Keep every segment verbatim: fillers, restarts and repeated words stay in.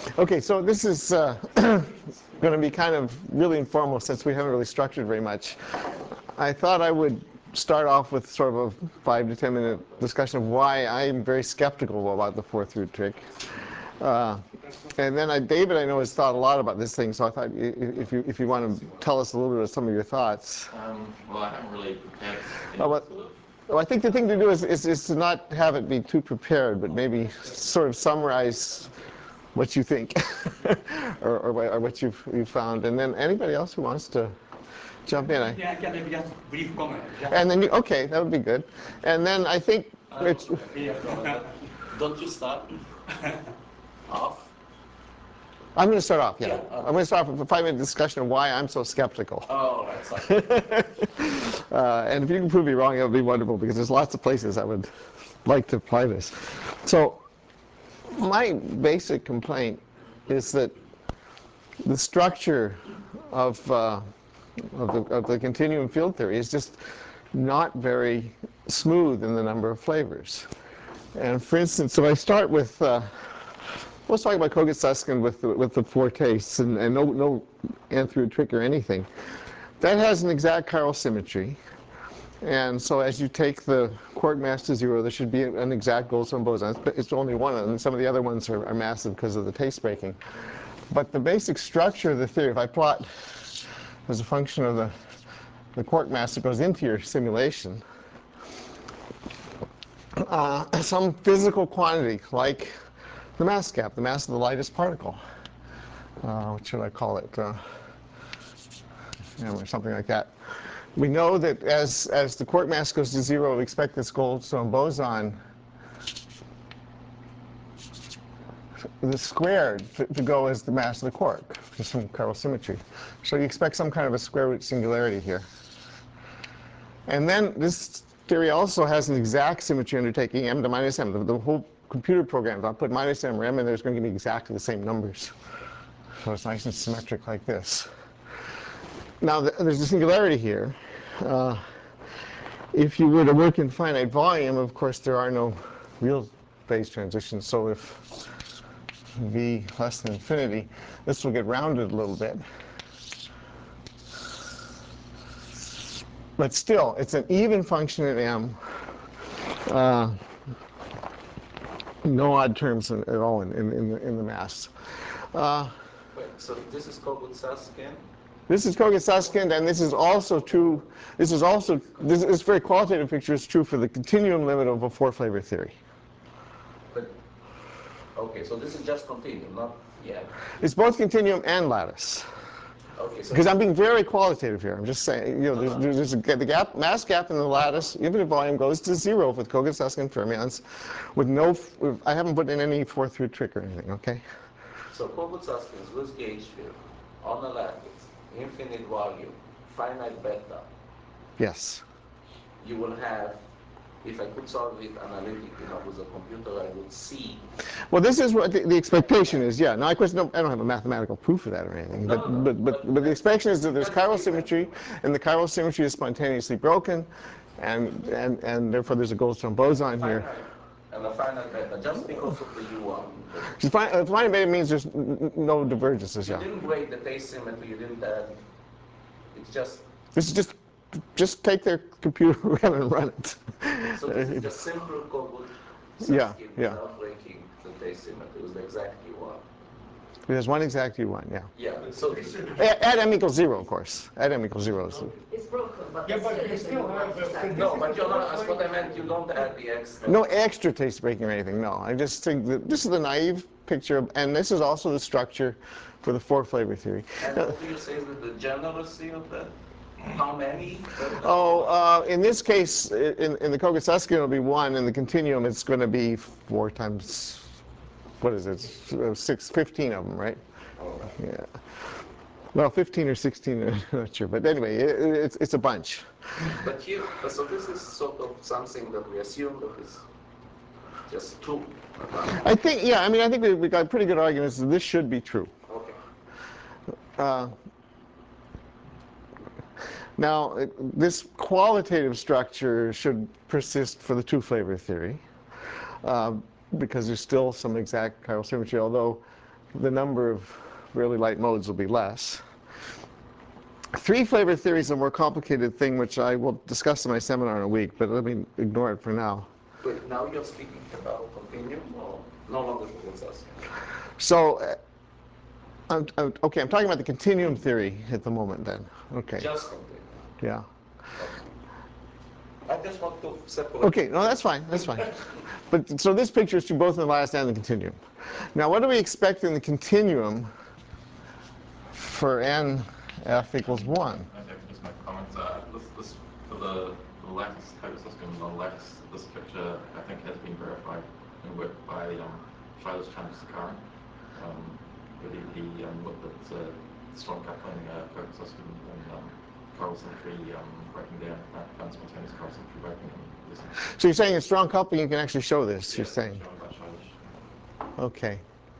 Okay, so this is uh, going to be kind of really informal since we haven't really structured very much. I thought I would start off with sort of a five to ten minute discussion of why I'm very skeptical about the fourth root trick. Uh, and then I, David, I know, has thought a lot about this thing, so I thought if you if you want to tell us a little bit of some of your thoughts. Um, well, I haven't really prepared. Oh, but, well, I think the thing to do is, is, is to not have it be too prepared, but maybe sort of summarize what you think or, or, or what you've, you've found. And then anybody else who wants to jump in. I, yeah, yeah, maybe just brief comment. Just and then, you, okay, that would be good. And then I think Uh, it's, don't you start off? I'm going to start off, yeah. Yeah, okay. I'm going to start off with a five-minute discussion of why I'm so skeptical. Oh, right, sorry. uh, and if you can prove me wrong, it would be wonderful, because there's lots of places I would like to apply this. So my basic complaint is that the structure of, uh, of, the, of the continuum field theory is just not very smooth in the number of flavors. And for instance, so I start with, uh, let's talk about Kogut-Susskind with the, with the four tastes and, and no, no nth root trick or anything. That has an exact chiral symmetry. And so as you take the quark mass to zero, there should be an exact Goldstone boson. It's, it's only one of them. Some of the other ones are, are massive because of the taste breaking. But the basic structure of the theory, if I plot as a function of the, the quark mass that goes into your simulation, uh, some physical quantity like the mass gap, the mass of the lightest particle. Uh, what should I call it? Uh, or something like that. We know that as, as the quark mass goes to zero, we expect this Goldstone boson, the squared, to, to go as the mass of the quark, just from chiral symmetry. So you expect some kind of a square root singularity here. And then this theory also has an exact symmetry undertaking m to minus m. The, the whole computer program, I'll put minus m or m, and there's going to be exactly the same numbers. So it's nice and symmetric like this. Now, the, there's a singularity here. Uh, if you were to work in finite volume, of course, there are no real phase transitions. So if v less than infinity, this will get rounded a little bit. But still, it's an even function at m. Uh, no odd terms at all in, in, in, the, in the mass. Uh, Wait, so this is Kogut-Susskind? This is Kogut-Susskind, and this is also true. This is also this, this very qualitative picture is true for the continuum limit of a four-flavor theory. But okay, so this is just continuum, not yeah. It's both continuum and lattice. Okay, so Because I'm being very qualitative here. I'm just saying, you know, there's, there's, there's a, the gap, mass gap in the lattice, infinite volume goes to zero with Kogut-Susskind fermions, with no. With, I haven't put in any fourth root trick or anything. Okay. So Kogut-Susskind with gauge field on a lattice, infinite volume, finite beta. Yes. You will have, if I could solve it analytically, you know, with a computer, I would see. Well, this is what the, the expectation is. Yeah. Now, of course, no, I don't have a mathematical proof of that or anything. No, But no, no, but but but but the expectation is that there's that's chiral the symmetry, and the chiral symmetry is spontaneously broken, and and and therefore there's a Goldstone boson here. finite, and a finite beta, just because of the U one. Just fin- uh, finite beta means there's n- n- no divergences. You Yeah. didn't break the taste symmetry, you didn't add, it's just, This is just just take their computer program and run it. so this is the simple Kogut-Susskind Yeah, yeah. without breaking the taste symmetry, with the exact U one. There's one exact U one, yeah. Yeah, so At, at m equals zero, of course. At m equals zero. So. It's broken, but Yeah, but still you it's still a have the- no, but you're not, that's what I meant, you don't add the extra. No extra taste breaking or anything, no. I just think that this is the naive picture, of, and this is also the structure for the four flavor theory. And what do you say is that the generosity of that? How many? Oh, uh, in this case, in, in the Kogut-Susskind it'll be one, in the continuum it's going to be four times, what is it, six, fifteen of them, right? Oh. Yeah. Well, fifteen or sixteen, I'm not sure. But anyway, it, it's, it's a bunch. But here, so this is sort of something that we assume that is just true. I think, yeah, I mean, I think we, we got pretty good arguments that this should be true. Okay. Uh, now, it, this qualitative structure should persist for the two-flavor theory, uh, because there's still some exact chiral symmetry, although the number of really light modes will be less. Three flavor theory is a more complicated thing, which I will discuss in my seminar in a week, but let me ignore it for now. But now you're speaking about continuum or no longer Fourier-Zaskin? So, uh, I'm, I'm, okay, I'm talking about the continuum theory at the moment then. Okay. Just continuum. Yeah. I just want to separate. Okay, no, that's fine, that's fine. But so this picture is true both in the bias and the continuum. Now, what do we expect in the continuum for n f equals one? Okay, just make comments. Uh, this, this, for the, the lattice type system, the lattice, this picture, I think, has been verified and worked by um, Shailesh Chandrasekaran. Um, where he, he um, looked at uh, strong coupling uh, focus system and um, chiral symmetry um, breaking down, uh, found spontaneous chiral symmetry breaking down. So you're saying in strong coupling you can actually show this, Yeah, you're saying? shown by Shailesh. Okay.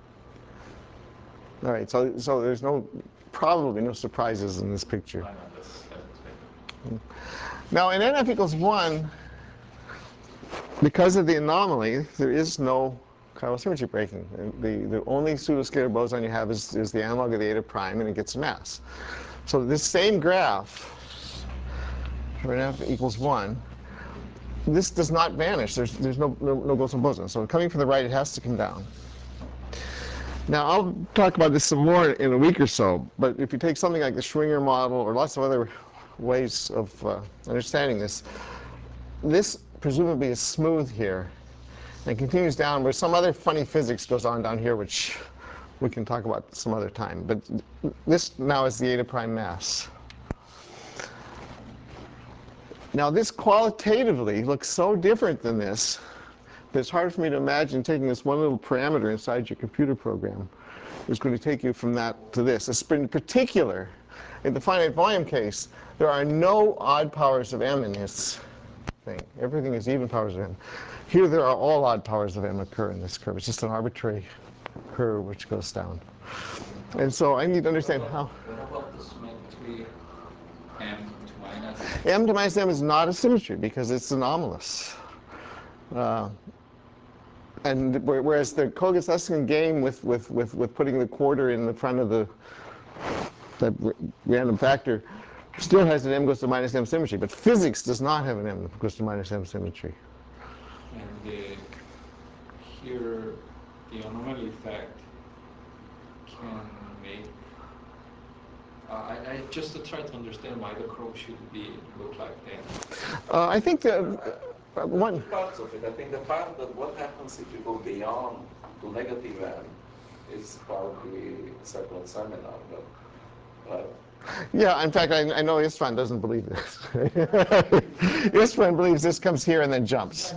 All right, so, so there's no, probably no surprises in this picture. I know, that's as expected. Now in n f equals one, because of the anomaly, there is no chiral symmetry breaking. The, the only pseudoscalar boson you have is, is the analog of the eta prime, and it gets mass. So this same graph for n f equals one, this does not vanish. There's, there's no, no, no boson boson. So coming from the right, it has to come down. Now, I'll talk about this some more in a week or so, but if you take something like the Schwinger model or lots of other ways of uh, understanding this, this presumably is smooth here and continues down, where some other funny physics goes on down here, which we can talk about some other time. But this now is the eta prime mass. Now, this qualitatively looks so different than this that it's hard for me to imagine taking this one little parameter inside your computer program is going to take you from that to this. In particular, in the finite volume case, there are no odd powers of m in this thing. Everything is even powers of m. Here, there are all odd powers of m occur in this curve. It's just an arbitrary curve which goes down. And so I need to understand how. What about the symmetry m to minus? M to minus m is not a symmetry because it's anomalous. Uh, and whereas the Koga-Susskind game with, with, with, with putting the quarter in the front of the, the random factor still has an m goes to minus m symmetry, but physics does not have an m goes to minus m symmetry. And the, here, the anomaly effect can make. Uh, I, I just to try to understand why the curve should be look like that. Uh, I think that uh, one. Two parts of it. I think the part that what happens if you go beyond to negative n is probably a separate seminar. But, but Yeah, in fact, I, I know Istvan doesn't believe this. Istvan believes this comes here and then jumps.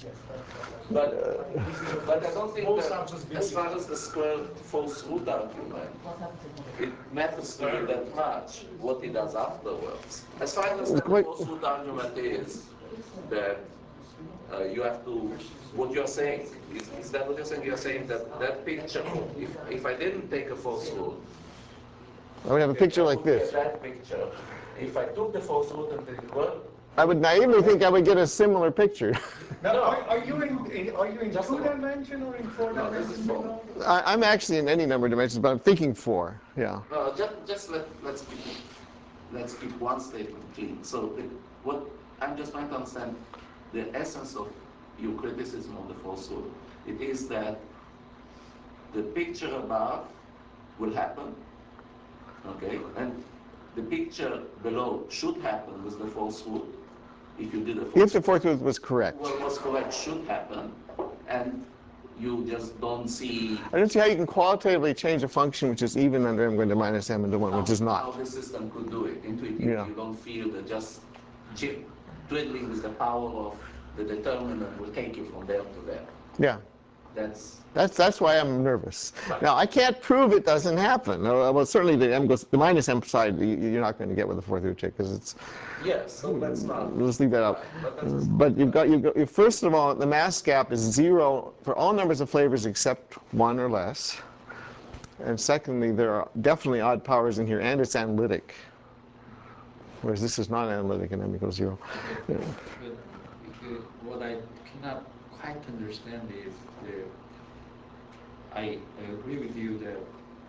But, but I don't think that as far as the square false root argument, it matters to me that much what he does afterwards. As far as I understand, the false root argument is that uh, you have to, what you're saying, is, is that what you're saying? You're saying that that picture, if, if I didn't take a false root, I would have a picture like this. that picture, if I took the false root and did it well, I would naively think I would get a similar picture. Now, are, are you in, in are you in Just two about. dimension or in four No, this dimension? is four. I, I'm actually in any number of dimensions, but I'm thinking four. Yeah. No, just, just let, let's keep it, let's keep one statement clean. So the, what I'm just trying to understand the essence of your criticism of the false root. It is that the picture above will happen, okay, and the picture below should happen with the false root. If you did a false If the fourth root was correct. what was correct should happen, and you just don't see I don't see how you can qualitatively change a function which is even under m going to minus m into one, how, which is how not. the system could do it. Intuitively, Yeah. you don't feel that just chip twiddling with the power of the determinant will take you from there to there. Yeah. That's That's that's why I'm nervous. Right. Now I can't prove it doesn't happen. Uh, Well, certainly the m goes the minus m side you- you're not going to get with the fourth root check because it's. yes. So let's not. Let's leave that out. Right, but that's Uh, a- But you've got, you've got, you- first of all, the mass gap is zero for all numbers of flavors except one or less. And secondly, there are definitely odd powers in here, and it's analytic. Whereas this is not analytic, and m equals zero. But, but the, what I cannot quite understand is the. I, I agree with you that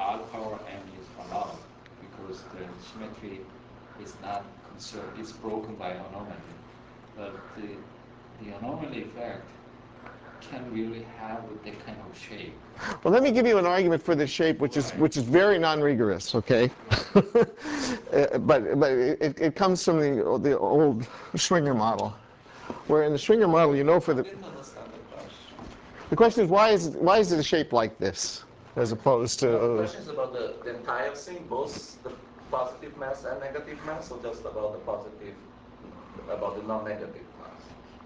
odd power m is allowed because the symmetry is not conserved, it's broken by anomaly. But the, the anomaly effect can really have that kind of shape. Well, let me give you an argument for this shape, which is which is very non-rigorous, okay? uh, but but it, it comes from the the old Schwinger model, where in the Schwinger model, you know, for the I didn't understand the question. the question is why is why is it a shape like this as opposed to The uh, question is about the, the entire thing, both the positive mass and negative mass, or just about the positive, about the non-negative mass?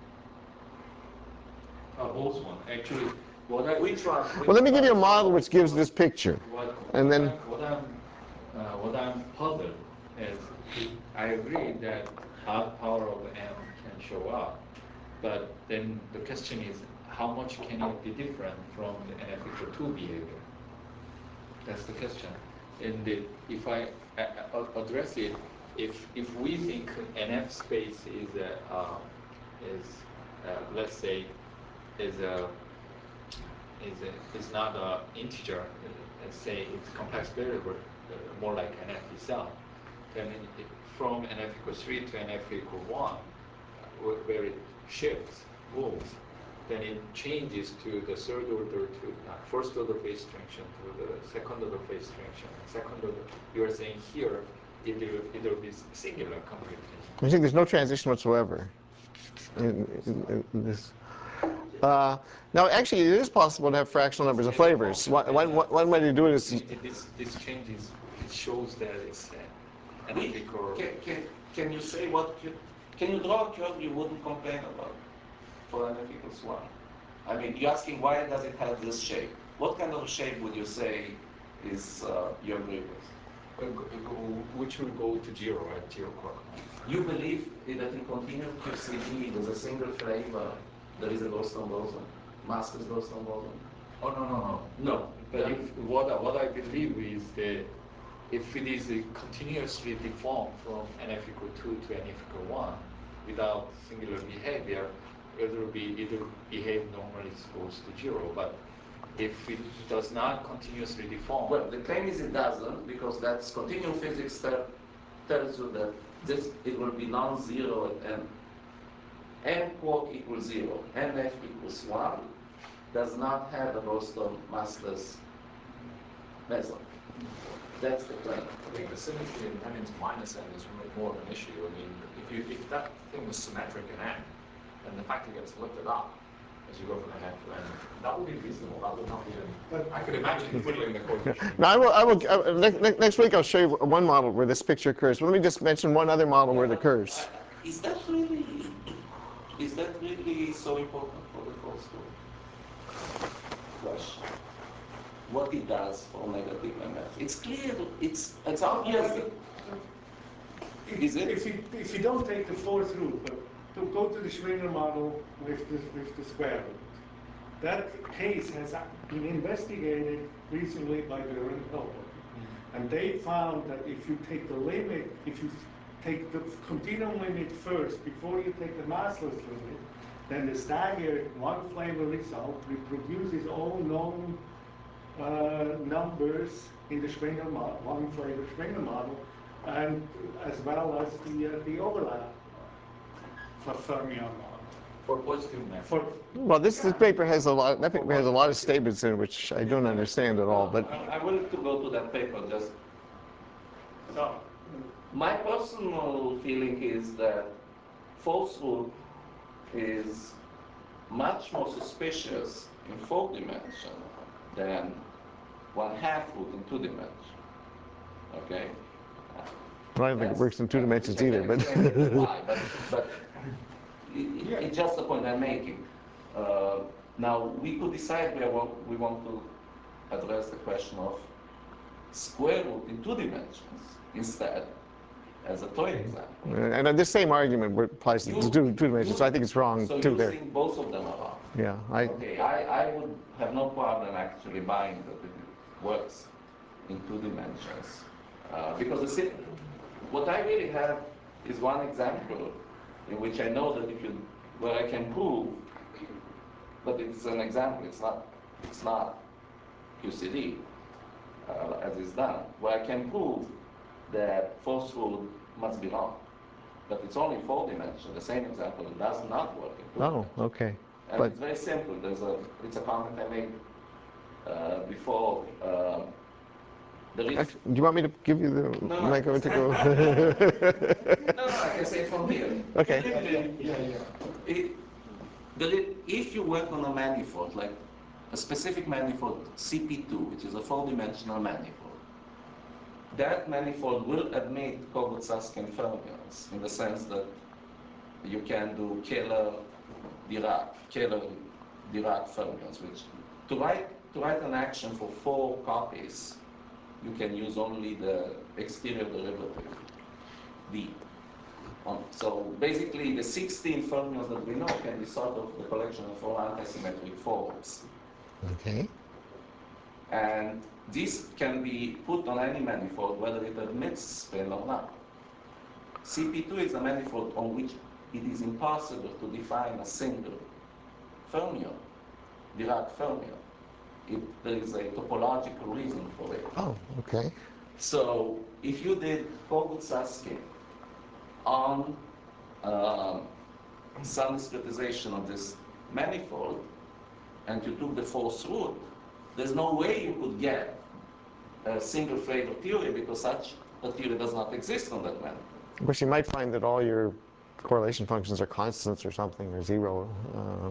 Uh, both one. Actually, what I Which one? well, let me give you a model which gives this picture, what, and what then I'm, what I'm uh, what I'm puzzled is I agree that half power of m can show up, but then the question is how much can it be different from the N F equal two behavior? That's the question. And the, if I uh, address it, if if we think N F space is a uh, is uh, let's say is a is a, is not an integer, uh, let's say it's complex variable, uh, more like N F itself, then it, it, from N F equals three to N F equal one, uh, where it shifts, moves, then it changes to the third order, to uh, first order phase distinction, to the second order phase distinction. Second order, you are saying here, either either be singular completely. I think there's no transition whatsoever in, in, in this. Uh, now, actually, it is possible to have fractional numbers of flavors. One, one, one way to do it is It, this this changes. It shows that it's uh, an equal. Can, can, can you say what, you, can you draw a curve you wouldn't complain about for N F equals one? I mean, you're asking why does it have this shape? What kind of shape would you say is uh, you agree with? Uh, go- go- which will go to zero at zero o'clock. You believe that in continuous Q C D with a single flavor, there is a Goldstone boson, massless Goldstone boson? Oh no no no. No. But Yeah. if what I, what I believe is that if it is uh, continuously deformed from N F equal two to N F equal one without singular behavior, it will be either behave normally goes to zero. But if it does not continuously deform, Well, the claim is it doesn't, because that's continuum physics tell, tells you that this it will be non-zero and n quark equals zero, nf equals one, does not have a Goldstone massless method. That's the claim. I think the symmetry in n into minus n is really more of an issue. I mean, if you if that thing was symmetric in n, then the factor gets lifted up as you go from n to n. That would be reasonable. That would not be an. I could imagine twiddling the coefficient. now, I will, I will, uh, next, next week I'll show you one model where this picture occurs. But let me just mention one other model where it occurs. Uh, Is that really, is that really so important for the false question? What it does for negative M F? It's clear, it's, it's obvious. that- If, Is it? if you, if you don't take the fourth root, but to go to the Schwinger model with the, with the square root, that case has been investigated recently by Björn and Hellberg. And they found that if you take the limit, if you take the continuum limit first before you take the massless limit, then the staggered one flavor result reproduces all known uh, numbers in the Schwinger model, one flavor Schwinger model, and as well as the uh, the overlap for fermion model. for positive math. For Well, this, this paper has a lot. That paper has a lot of statements in it which I don't understand at all. But I'm willing to go to that paper, just. So, my personal feeling is that false root is much more suspicious in four dimension than one half root in two dimension. Okay? I don't think it works in two dimensions Which I either. can But explain later why, but, but it, it, it's just the point I'm making. Uh, now, we could decide where we want to address the question of square root in two dimensions instead, as a toy example. and this same argument applies to You- two, two dimensions. you- So I think it's wrong So too you there. think both of them are wrong? Yeah. I. Okay, I, I would have no problem actually buying that it works in two dimensions. Uh, because the, si- what I really have is one example in which I know that if you, where I can prove, but it's an example, it's not, it's not Q C D. Uh, as is done, where I can prove that force rule must be wrong. But it's only four dimensional. The same example does not work in two Oh, dimensional. okay. And But it's very simple. There's a it's a comment I made uh, before. Uh, there is actually, do you want me to give you the No, mic over to go? no, no, I can say it from here. Okay. Yeah, yeah. It, there is, if you work on a manifold, like a specific manifold, C P two, which is a four-dimensional manifold, that manifold will admit Kogut-Susskind fermions in the sense that you can do Kähler-Dirac, Kähler-Dirac fermions, which to write to write an action for four copies, you can use only the exterior derivative, D. Um, so basically, the sixteen fermions that we know can be sort of the collection of four antisymmetric forms. Okay. And this can be put on any manifold, whether it admits spin or not. C P two is a manifold on which it is impossible to define a single fermion, Dirac fermion. It, there is a topological reason for it. Oh, okay. So if you did Kogut-Susskind on uh, some discretization of this manifold, and you took the force root, there's no way you could get a single Fraser theory because such a theory does not exist on that manifold. But you might find that all your correlation functions are constants or something, or zero. Uh,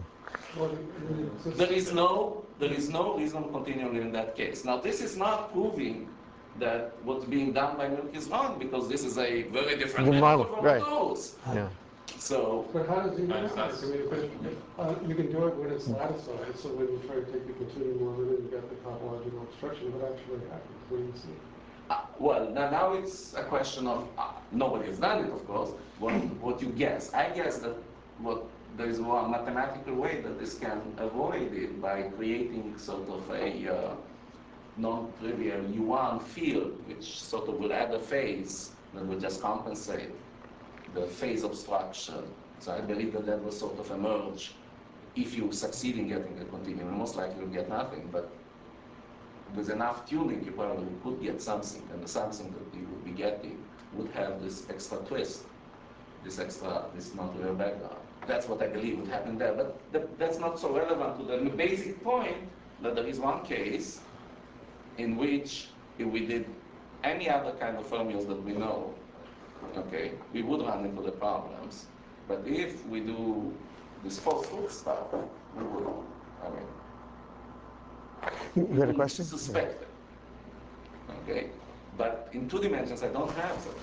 There is no, there is no reasonable continuum in that case. Now, this is not proving that what's being done by Milk is wrong, because this is a very different The model, manifold from right. those. yeah. So, But how does he do That's- that? I that's- mean, if it, uh, you can do it when it's latticized, so when you try to take the continuum limit, you get the topological obstruction, but actually happens, what do you see? uh, well, now, now it's a question of, uh, nobody has done it, of course, what, what you guess. I guess that what there is one mathematical way that this can avoid it by creating sort of a uh, non-trivial Yuan field, which sort of will add a phase that will just compensate the phase obstruction. So I believe that that will sort of emerge if you succeed in getting a continuum. Most likely you'll get nothing, but with enough tuning, you probably could get something, and the something that you would be getting would have this extra twist, this extra, this non-trivial background. That's what I believe would happen there, but th that's not so relevant to the basic point that there is one case in which if we did any other kind of fermions that we know, okay, we would run into the problems. But if we do this force root stuff, we would, I mean, You had a question? suspect it. Okay? But in two dimensions, I don't have that.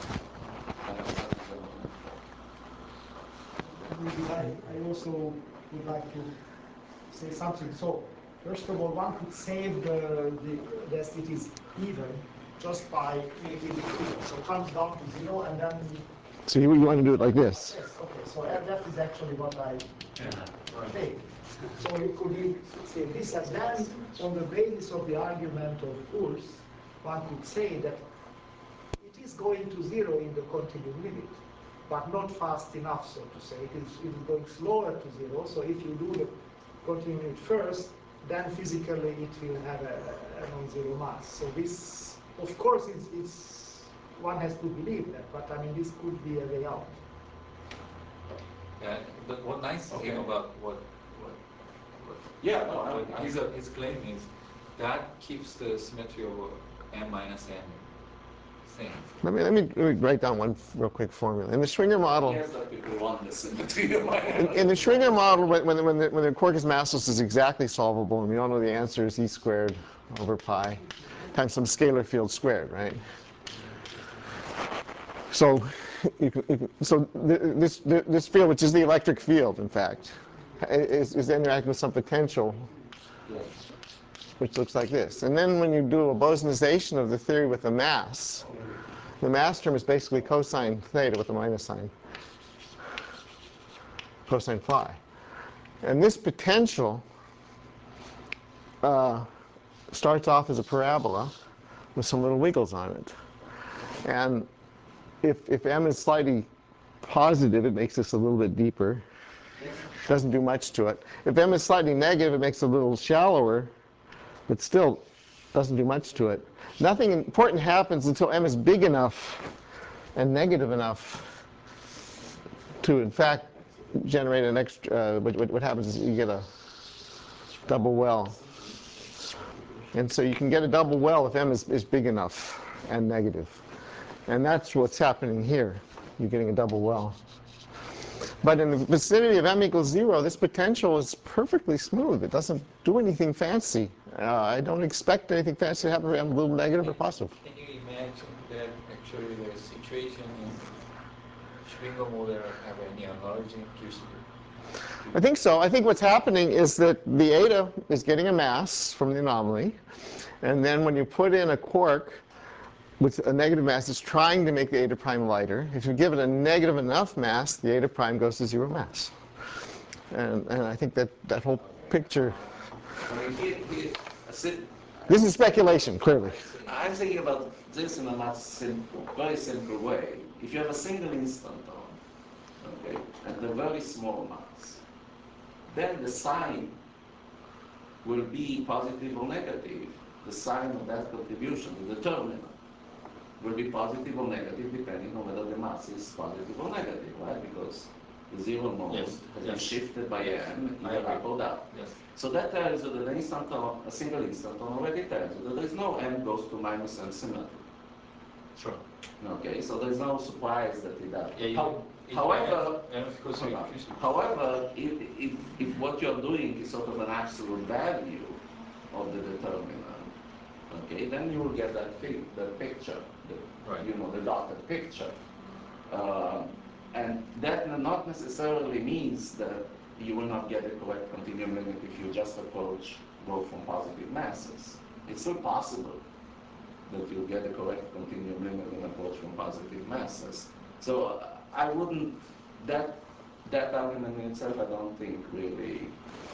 Maybe I, I also would like to say something. So, first of all, one could save the, the that it is even just by making it even. So it comes down to zero, and then So you, you want to do it like this? yes, okay. So that, that is actually what I think. So you could leave, say this, and then on the basis of the argument of Urs, one could say that it is going to zero in the continuum limit, but not fast enough, so to say. It is, it is going slower to zero. So if you do the continuum limit first, then physically it will have a, a non-zero mass. So this, of course, it's, it's one has to believe that, but I mean this could be a way out. Yeah, the one nice Okay. thing about what what what, Yeah, no, I- what I- his, uh, his claim is that keeps the symmetry of m minus n same. Let me, let me, let me write down one real quick formula. In the Schwinger model, Yes, that people want the symmetry of my in, in the Schwinger model, when, when, when, the, when the quark is massless is exactly solvable, and we all know the answer is e squared over pi times some scalar field squared, right? So, you can, you can, so th this, th this field, which is the electric field, in fact, is, is interacting with some potential, which looks like this. And then when you do a Bosnization of the theory with a mass, the mass term is basically cosine theta with a minus sign, cosine phi. And this potential uh, starts off as a parabola with some little wiggles on it. And if, if m is slightly positive, it makes this a little bit deeper. Doesn't do much to it. If m is slightly negative, it makes it a little shallower, but still doesn't do much to it. Nothing important happens until m is big enough and negative enough to, in fact, generate an extra, uh, what, what happens is you get a double well. And so you can get a double well if m is, is big enough and negative. And that's what's happening here. You're getting a double well. But in the vicinity of m equals zero, this potential is perfectly smooth. It doesn't do anything fancy. Uh, I don't expect anything fancy to happen. I'm a little negative or positive. Can you imagine that actually the situation in Schwinger model have any analogy to? I think so. I think what's happening is that the eta is getting a mass from the anomaly. And then when you put in a quark with a negative mass, it's trying to make the eta prime lighter. If you give it a negative enough mass, the eta prime goes to zero mass. And, and I think that that whole picture... I mean, here, here, I said, this is speculation, clearly. I'm thinking about this in a much simple, very simple way. If you have a single instanton, okay, and a very small mass, then the sign will be positive or negative. The sign of that contribution, the determinant, will be positive or negative depending on whether the mass is positive or negative, right? Because the zero mode Yes. has Yes. been shifted by m, I either agree. up or down. Yes. So that tells you that an instanton, a single instanton already tells you that there is no m goes to minus m symmetry. Sure. Okay, so there's no surprise that it does. Yeah, you, How- it- however, and of course, hold you- on. you- however, if, if, if what you're doing is sort of an absolute value of the determinant, okay, then you will get that fi that picture, the, Right. you know, the dotted picture. Uh, and that not necessarily means that you will not get a correct continuum limit if you just approach go from positive masses. It's still possible that you'll get a correct continuum limit and approach from positive masses. So uh, I wouldn't, that, that argument in itself I don't think really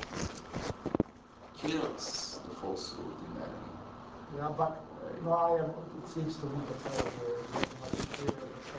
kills the false root in that. Yeah, but no, I am, it seems to me that uh, much clearer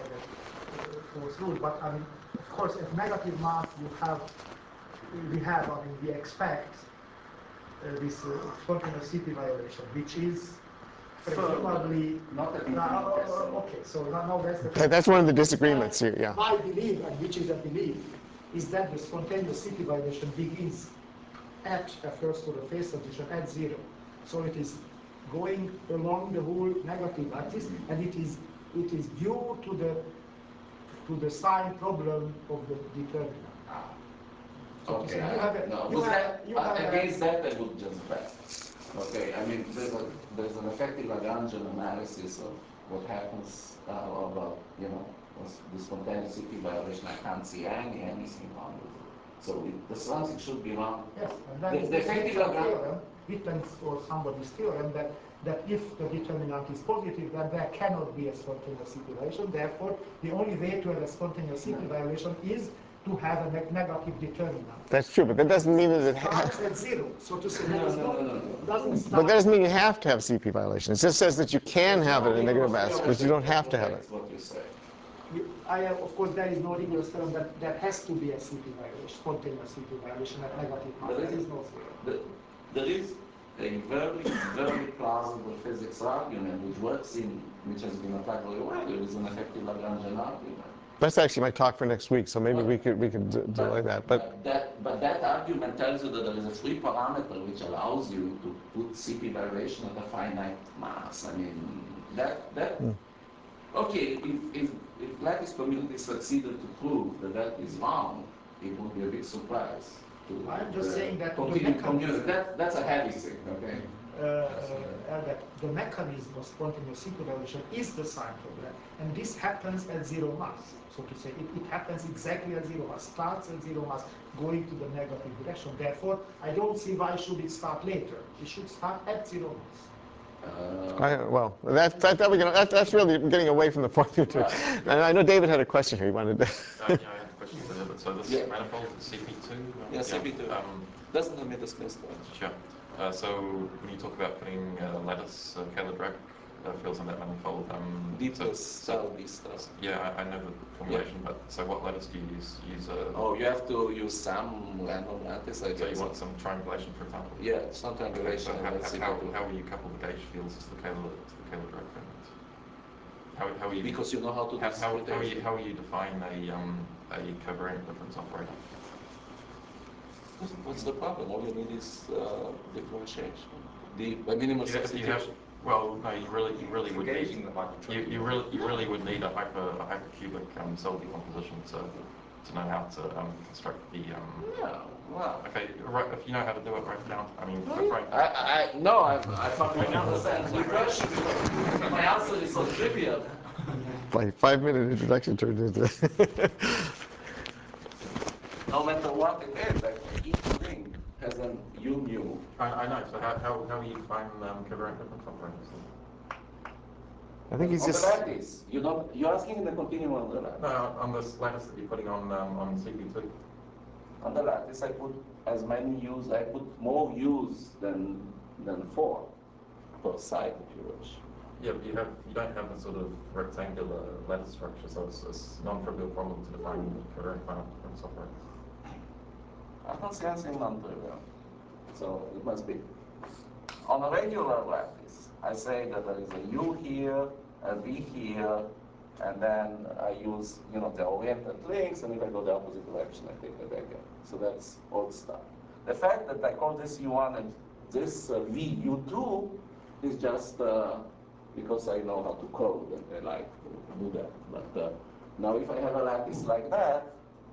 uh, false rule. But I mean, of course, at negative mass you have, we have, I mean, we expect uh, this uh, spontaneous C P violation, which is presumably not that no, okay. So now, now that's the That- That's one of the disagreements here, yeah. my belief, and which is a belief, is that the spontaneous C P violation begins at a first order phase transition at zero. So it is going along the whole negative axis, and it is it is due to the to the sign problem of the determinant. So to Okay, say, you I, have a- no, you with have- that, you uh, have a- against that I would just bet. Okay, I mean, there's a there's an effective Lagrangian analysis of what happens uh, about, you know, the spontaneous C P violation. I can't see any anything wrong with it. So it, the something should be wrong. Yes, and then The- it's the the effective Wittgenstein Lagrange- theorem, Wittgenstein or somebody's theorem, that, that if the determinant is positive, then there cannot be a spontaneous C P violation. Therefore, the only way to have a spontaneous C P violation is to have a ne negative determinant. That's true, but that doesn't mean that it Starts has. at zero, so to say, No, there is no, no, no, no, no. doesn't start. But that doesn't mean you have to have C P violation. It just says that you can have it in negative mass, but you don't have to have it. That's what you say. You- I have, of course, there is no rigorous theorem that there has to be a C P violation, spontaneous C P violation at negative mass. But There it- is no theorem. The- There is a very, very plausible physics argument which works in, which has been applied very well. It is an effective Lagrangian argument. That's actually my talk for next week, so maybe we could we could d- delay that. But But that, but that argument tells you that there is a free parameter which allows you to put C P violation at a finite mass. I mean, that, that Mm. okay, if, if, if lattice community succeeded to prove that that is wrong, it would be a big surprise. To I'm just the saying that the continued mechanism- community. That, that's a heavy thing, okay? Uh, uh, that the mechanism of spontaneous C P violation is the sign problem, and this happens at zero mass. So to say, it, it happens exactly at zero mass, starts at zero mass, going to the negative direction. Therefore, I don't see why should it start later. It should start at zero mass. Uh, I, well, that, that, that, we can, that that's really getting away from the point. Right. And I know David had a question here. He wanted to. Uh, yeah, I have a question for David. So this Yeah. manifold, C P two? Yeah, C P two. Um, Doesn't let me discuss that. sure. Uh, so when you talk about putting uh, lattice uh, Kähler-Drake uh, fields in that manifold. Um, Deepest so, cell vistas. yeah, I, I know the formulation, yeah. But so what lattice do you use? Use a. Oh, you have to use some random lattice, I guess. So you want some triangulation, for example. Yeah, some triangulation. So how, let's see how, what how will you couple the gauge fields to the Kähler to the Kähler direct frameworks? How, how are you? Because you know how to. How, how, how, are you, how are you define a um a covariant difference operator? What's the problem? All you need is uh, differentiation. The by minimum you substitution. Have, well, no, you really, you really would need. The You, you really, you really would need a hyper, a hypercubic um, cell decomposition to, to know how to um, construct the. Um, yeah. Wow. Okay, right. If you know how to do it, write it down. I mean, Oh, right. I, I, no, I, I probably understand the question because my answer is so trivial. Like five-minute introduction turned into. No matter what it is, like each ring has an U mu. I, I know. So how, how, how will you define um, covariant difference operators? I think he's on just. the lattice. You don't. You're asking in the continuum on the lattice. No, on this lattice that you're putting on um, on C P two. On the lattice, I put as many U's. I put more U's than than four per side, if you wish. Yeah, but you have you don't have a sort of rectangular lattice structure, so it's, it's a non-trivial problem to define covariant finite difference operators. I'm not saying non-trivial, so it must be. On a regular lattice, I say that there is a U here, a V here, and then I use, you know, the oriented links, and if I go the opposite direction, I take the dagger. So that's old stuff. The fact that I call this U one and this uh, V U two is just uh, because I know how to code and I like to do that. But uh, now if I have a lattice like that,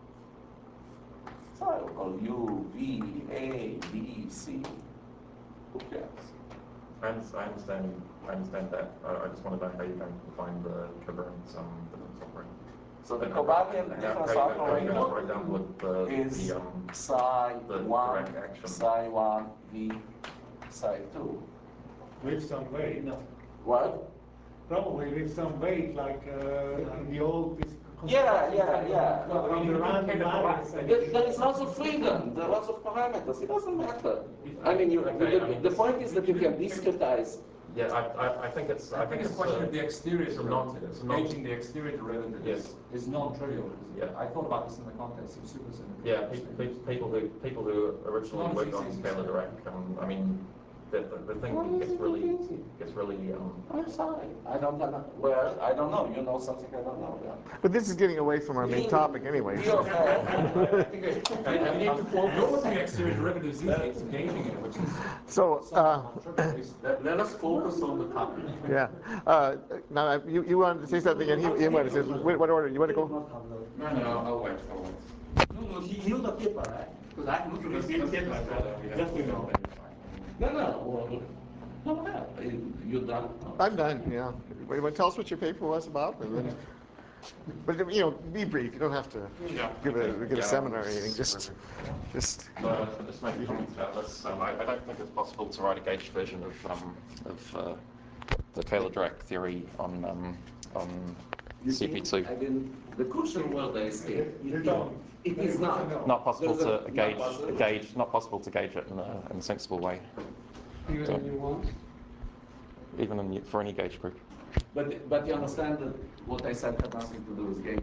so I will call U, V, A, B, C. Who cares? I understand. I understand that. I, I just want to know how you're going to define the covariance um, difference operator. So the And covariant how- difference how, how, how are you going to operator write down what the, is the um psi the one, direct action. psi one, V, psi two. With some weight. What? Probably with some weight, like uh, in the old. Yeah, yeah, yeah. No, on the random lattice. There, there is lots of freedom. There are lots of parameters. It doesn't matter. I mean, you, Okay, the, I mean, the this- point is that you can discretize. Yeah, I, I, I think it's. I think it's a question uh, of the exterior it's a non- derivative. it's a non- Gauging the exterior derivative Yes. is, is non-trivial. Yeah. I thought about this in the context of supersymmetry. Yeah, pe- pe- people who people who originally Not as worked on easy as you Scalar say. Direct, um, I mean, the, the, the thing Why gets is it really easy? gets really um. I'm sorry. I don't know. Well, I don't know. You know something I don't know. Yeah. But this is getting away from our main topic anyway. Be okay. You need to focus on the exterior derivative is easy. It's gauging it, which is So, uh, non-trivial. Let, let us focus on the topic. yeah. Uh, now, uh, you, you wanted to say something, and he, he wanted to say, what, what order? You want to go? No, no, I'll wait. I'll wait. No, no, he, he knows the paper, right? Because I have not It's read in the paper, paper. just to know. No, no. Well, no, no. You done? I'm done, yeah. You want to tell us what your paper was about? And then, but, you know, be brief. You don't have to Yeah. give a, give Yeah, a seminar or anything. it's Just, just. Uh, just make a comment about this. Um, I, I don't think it's possible to write a gauged version of um, of uh, the Kähler-Dirac theory on um, on You C P see, two. I didn't, the crucial word I say, You don't. it is not. Not possible There's a- to not gauge possible. gauge. Not possible to gauge it in a, in a sensible way, Even if you want. even in, for any gauge group. But, but you understand that what I said had nothing to do with gauging.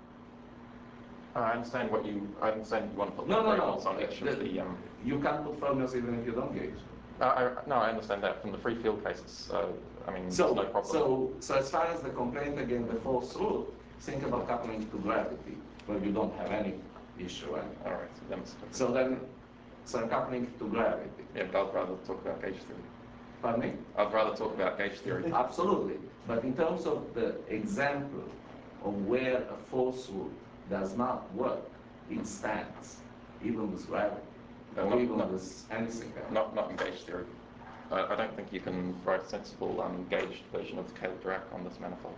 Uh, I understand what you. I understand you want to put No, no, no. labels on each of the. Um, You can't put formulas even if you don't gauge. uh, I, no, I understand that from the free field cases. Uh, I mean, So, there's no problem. so, so as far as the complaint against the false root, think about coupling to gravity, where you don't have any issue, right? All right. So then, it's- So then, so I'm coupling to gravity. yeah, but I'd rather talk about gauge theory. Pardon me? I'd rather talk about gauge theory. Absolutely. But in terms of the example of where a false root does not work, it stands, even with gravity, Uh, or not- even not- with anything else. Not not in gauge theory. I, I don't think you can write a sensible um, gauged version of the Kähler-Dirac on this manifold.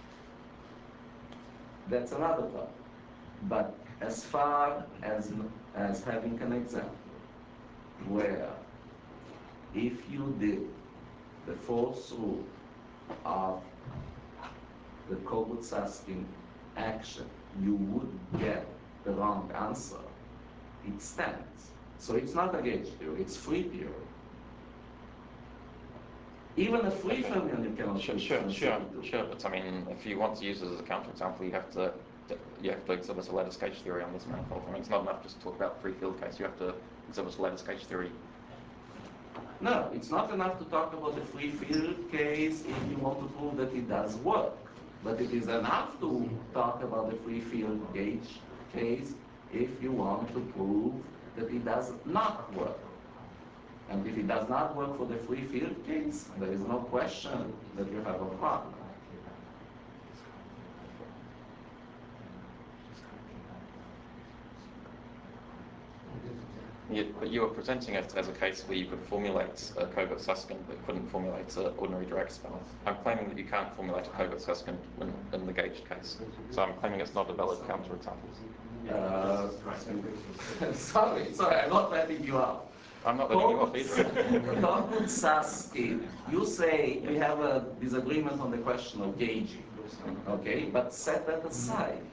That's another part. But as far as, as having an example where if you did the false root of the Kogut-Susskind action, you would get the wrong answer. It stands. So it's not a gauge theory, it's free theory. Even a free fermion you cannot Sure, use sure, from sure, C P two. sure. But I mean, if you want to use it as a counterexample, you have to you have to exhibit a lattice gauge theory on this manifold. I mean, it's not enough just to talk about free field case. You have to exhibit a lattice gauge theory. No, it's not enough to talk about the free field case if you want to prove that it does work. But it is enough to talk about the free field gauge case if you want to prove that it does not work. And if it does not work for the free field case, there is no question that you have a problem. You, but you were presenting it as a case where you could formulate a Kogut-Susskind but couldn't formulate an ordinary direct spinner. I'm claiming that you can't formulate a Kogut-Susskind in, in the gauged case. So I'm claiming it's not a valid counterexample. Uh, sorry, sorry, I'm not letting you out. I'm not letting you off either. Kogut-Susskind, you say we have a disagreement on the question of gauging, okay? But set that aside.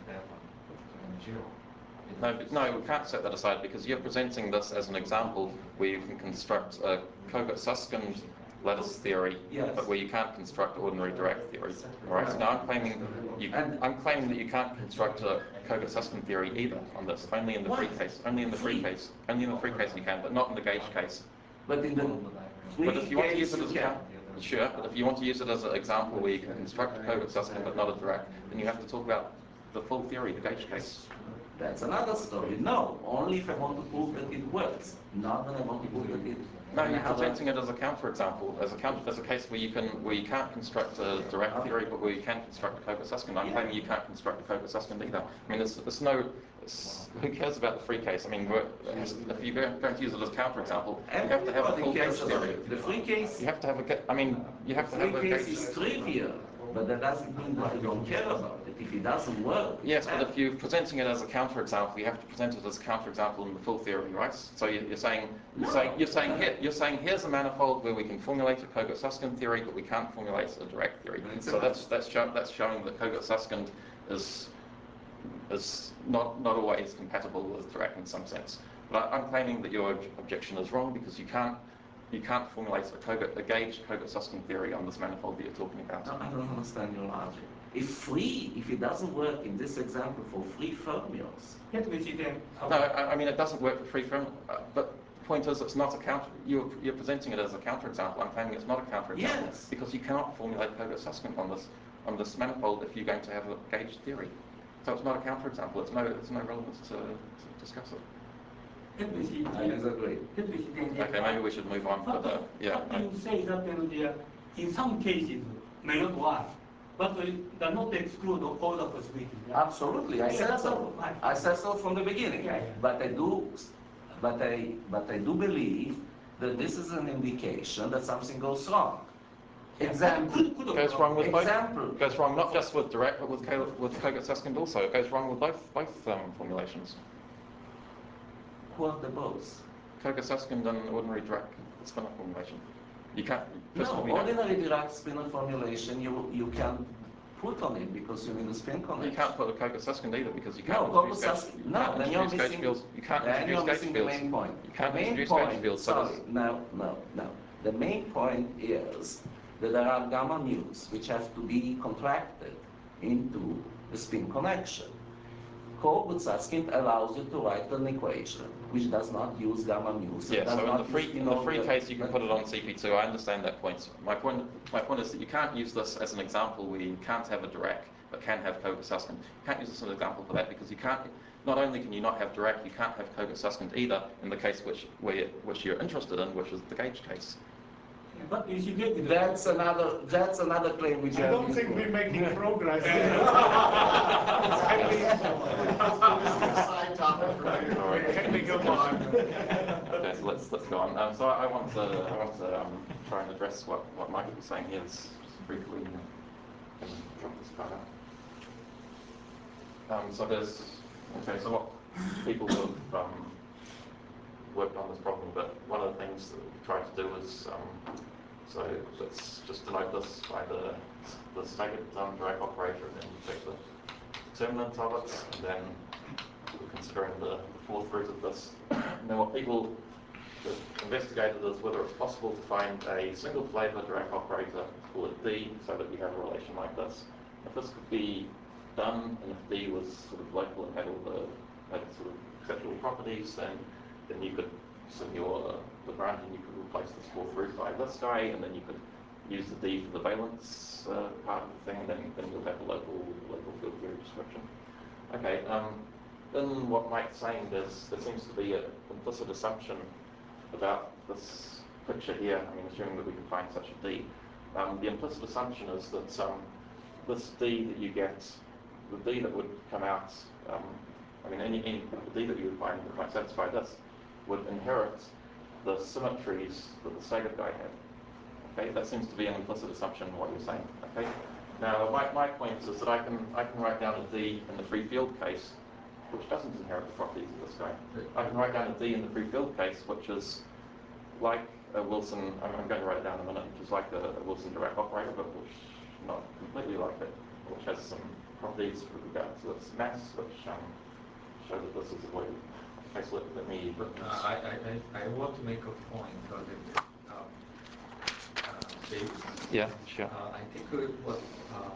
No, but no, we can't set that aside because you're presenting this as an example where you can construct a Kogut-Susskind lattice theory, yes. but where you can't construct ordinary direct theory. All right. So now I'm claiming you, I'm claiming that you can't construct a Kogut-Susskind theory either on this. Only in the free case. Only in the free case. Only in the free case you can, but not in the gauge case. But in the free But if you want to use case it as you a can. sure, but if you want to use it as an example where you can construct a Kogut-Susskind but not a direct, then you have to talk about the full theory, the gauge case. That's another story. No, only if I want to prove that it works, not that I want to prove that it. No, you're presenting it as a counterexample, as a counter, as a case where you can where you can't construct a direct theory, but where you can construct a Kogut-Susskind. I'm claiming you can't construct a Kogut-Susskind either. I mean, it's, it's no. It's, who cares about the free case? I mean, if you're going to use it as a counterexample, you have to have a full gauge theory. The free case. You have to have a. I mean, you have to have a gauge. The free gauge. case is trivial. But that doesn't mean that you don't care about it. If it doesn't work. Yes, but if you're presenting it as a counterexample, you have to present it as a counterexample in the full theory, right? So you're saying, you're saying, you're saying, here, you're saying, here's a manifold where we can formulate a Kogut-Susskind theory, but we can't formulate a direct theory. So that's that's show, that's showing that Kogut-Susskind is is not not always compatible with direct in some sense. But I'm claiming that your objection is wrong because you can't. You can't formulate a, Kogut, a gauge Kogut-Susskind theory on this manifold that you're talking about. No, I don't understand your logic. If free, if it doesn't work in this example for free fermions. No, I, I mean it doesn't work for free fermions. Uh, but the point is, it's not a counter. You're, you're presenting it as a counterexample. I'm claiming it's not a counterexample yes. because you cannot formulate Kogut-Susskind on this on this manifold if you're going to have a gauge theory. So it's not a counterexample. It's no, it's no relevance to, to discuss it. I disagree. Okay, maybe we should move on. But uh, yeah. What do you say that uh, in some cases may not work, but uh, does not exclude all the possibilities? Yeah? Absolutely, I said so. I said so from the beginning. Yeah, yeah. But I do, but I, but I do believe that this is an indication that something goes wrong. Example. Could, could Goes wrong with Example. both. Goes wrong not just with direct, but with Ko- with Kogut-Susskind also. It goes wrong with both both um, formulations. Who are the both? Kogut-Susskind and ordinary direct spinner formulation. You can't. First No, of all, you don't- ordinary direct spinner formulation you you can put on it because you need a spin connection. You can't put a Kogut-Susskind either because you can't No, introduce gauge, Kogut-Susskind. you No, can't then you're introduce gauge missing. fields. You can't Then introduce you're gauge missing fields. the main point. You can't the main introduce point, gauge fields. So sorry, there's- no, no, no. The main point is that there are gamma mu's which have to be contracted into the spin connection. Kogut-Susskind allows you to write an equation which does not use gamma mu's. Yeah, does so in not the free use, in you the know, free the- case you can the- put it on C P two. I understand that point. My point my point is that you can't use this as an example where you can't have a direct but can have Kogut-Susskind. You can't use this as an example for that because you can't. Not only can you not have direct, you can't have Kogut-Susskind either in the case which where which you're interested in, which is the gauge case. But you should get That's another. That's another claim which I I don't think we're making progress. Side topic for you. All right. Can we go on? Okay, so let's let's go on. Um, so I want to I want to um, try and address what what Michael was saying here. Let's just briefly um, drop this part out. Um, so there's okay. So what people who have um, worked on this problem, but one of the things that we've tried to do is um, so let's just denote this by the the stated um, direct operator, and then you take the determinant of it, and then we're considering the, the fourth root of this. And then what people investigated is whether it's possible to find a single flavor Dirac operator, call it D, so that you have a relation like this. If this could be done, and if D was sort of local and had all the had sort of acceptable properties, then then you could sim your Lagrange and you could replace this fourth root by this guy, and then you could use the D for the valence uh, part of the thing, and then, then you'll have a local local field theory description. Okay. Um, in what Mike's saying, there's, there seems to be an implicit assumption about this picture here. I mean, assuming that we can find such a D. Um, the implicit assumption is that um, this D that you get, the D that would come out, um, I mean, any, any the D that you would find that might satisfy this, would inherit the symmetries that the staggered guy had. Okay, that seems to be an implicit assumption in what you're saying. Okay. Now, my, my point is that I can I can write down a D in the free field case, which doesn't inherit the properties of this guy. I can write down a D in the free field case, which is like a Wilson, I'm, I'm going to write it down in a minute, which is like a, a Wilson Dirac operator, but which not completely like it, which has some properties with regard to its mass, which um, show that this is avoided. Okay, so let, let me... But uh, I, I, I want to make a point because it, um, uh, Davidson. Yeah, sure. Uh, I think what, um,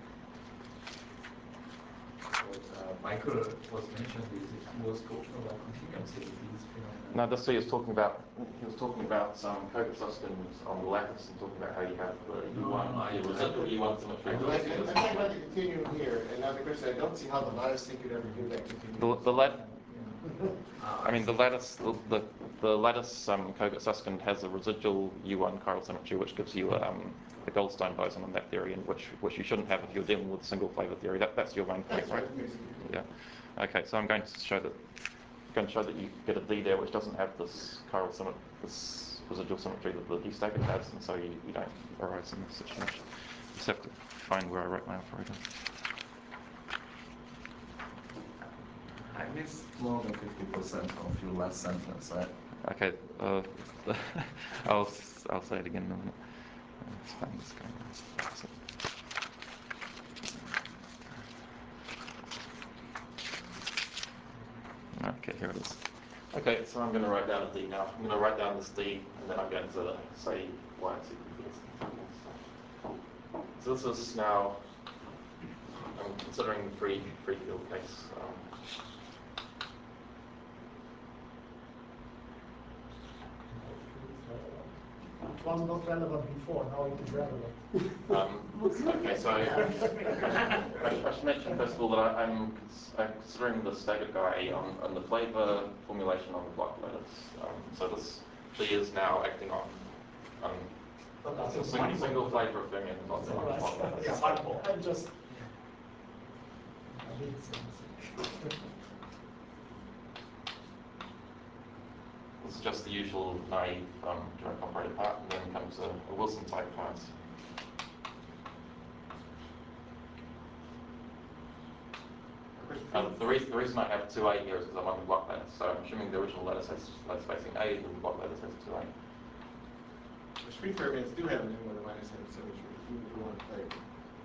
what uh, Michael was mentioned is he was talking about continuum state. No, this he was talking about. He was talking about some um, Koga-Suskins on the lattice and talking about how you have the U one, no, no, the residual U one symmetry. I'm talking about the continuum here, and now the question, I don't see how the lattice thing could ever do that continuum. The, the lat I mean, the lattice, the, the, the lattice um, Koga-Susskind has a residual U one chiral symmetry, which gives you um, the Goldstein boson in that theory, and which which you shouldn't have if you're dealing with single flavor theory. That, that's your main point, right? Yeah. Okay, so I'm going to show that. I'm going to show that you get a D there, which doesn't have this chiral symmetry, this residual symmetry that the D staggered has, and so you, you don't arise in this situation. You just have to find where I write my operator. I missed more than fifty percent of your last sentence. I... Okay, uh, I'll I'll say it again in a minute. Let's find this guy. Okay, here it is. Okay, so I'm going to write down a D now. I'm going to write down this D, and then I'm going to say why it's equal to this. So this is now, I'm considering the free free field case. Um, It was not relevant before, now it is relevant. Um, okay, so I, I should mention first of all that I, I'm, I'm considering the staggered guy on, on the flavor formulation of the block lattice. Um, so this D is now acting on, on a single, single flavor of Fermion, not the block lattice. Yeah, I'm just. I did say This is just the usual naive um, Dirac operator part, and then comes a, a Wilson type part. Uh, the, reason, the reason I have two A here is because I'm on the block lattice, so I'm assuming the original lattice has lattice spacing A, and the block lattice has two A. The free fermions do have an N one to minus N symmetry, even if you want to play it.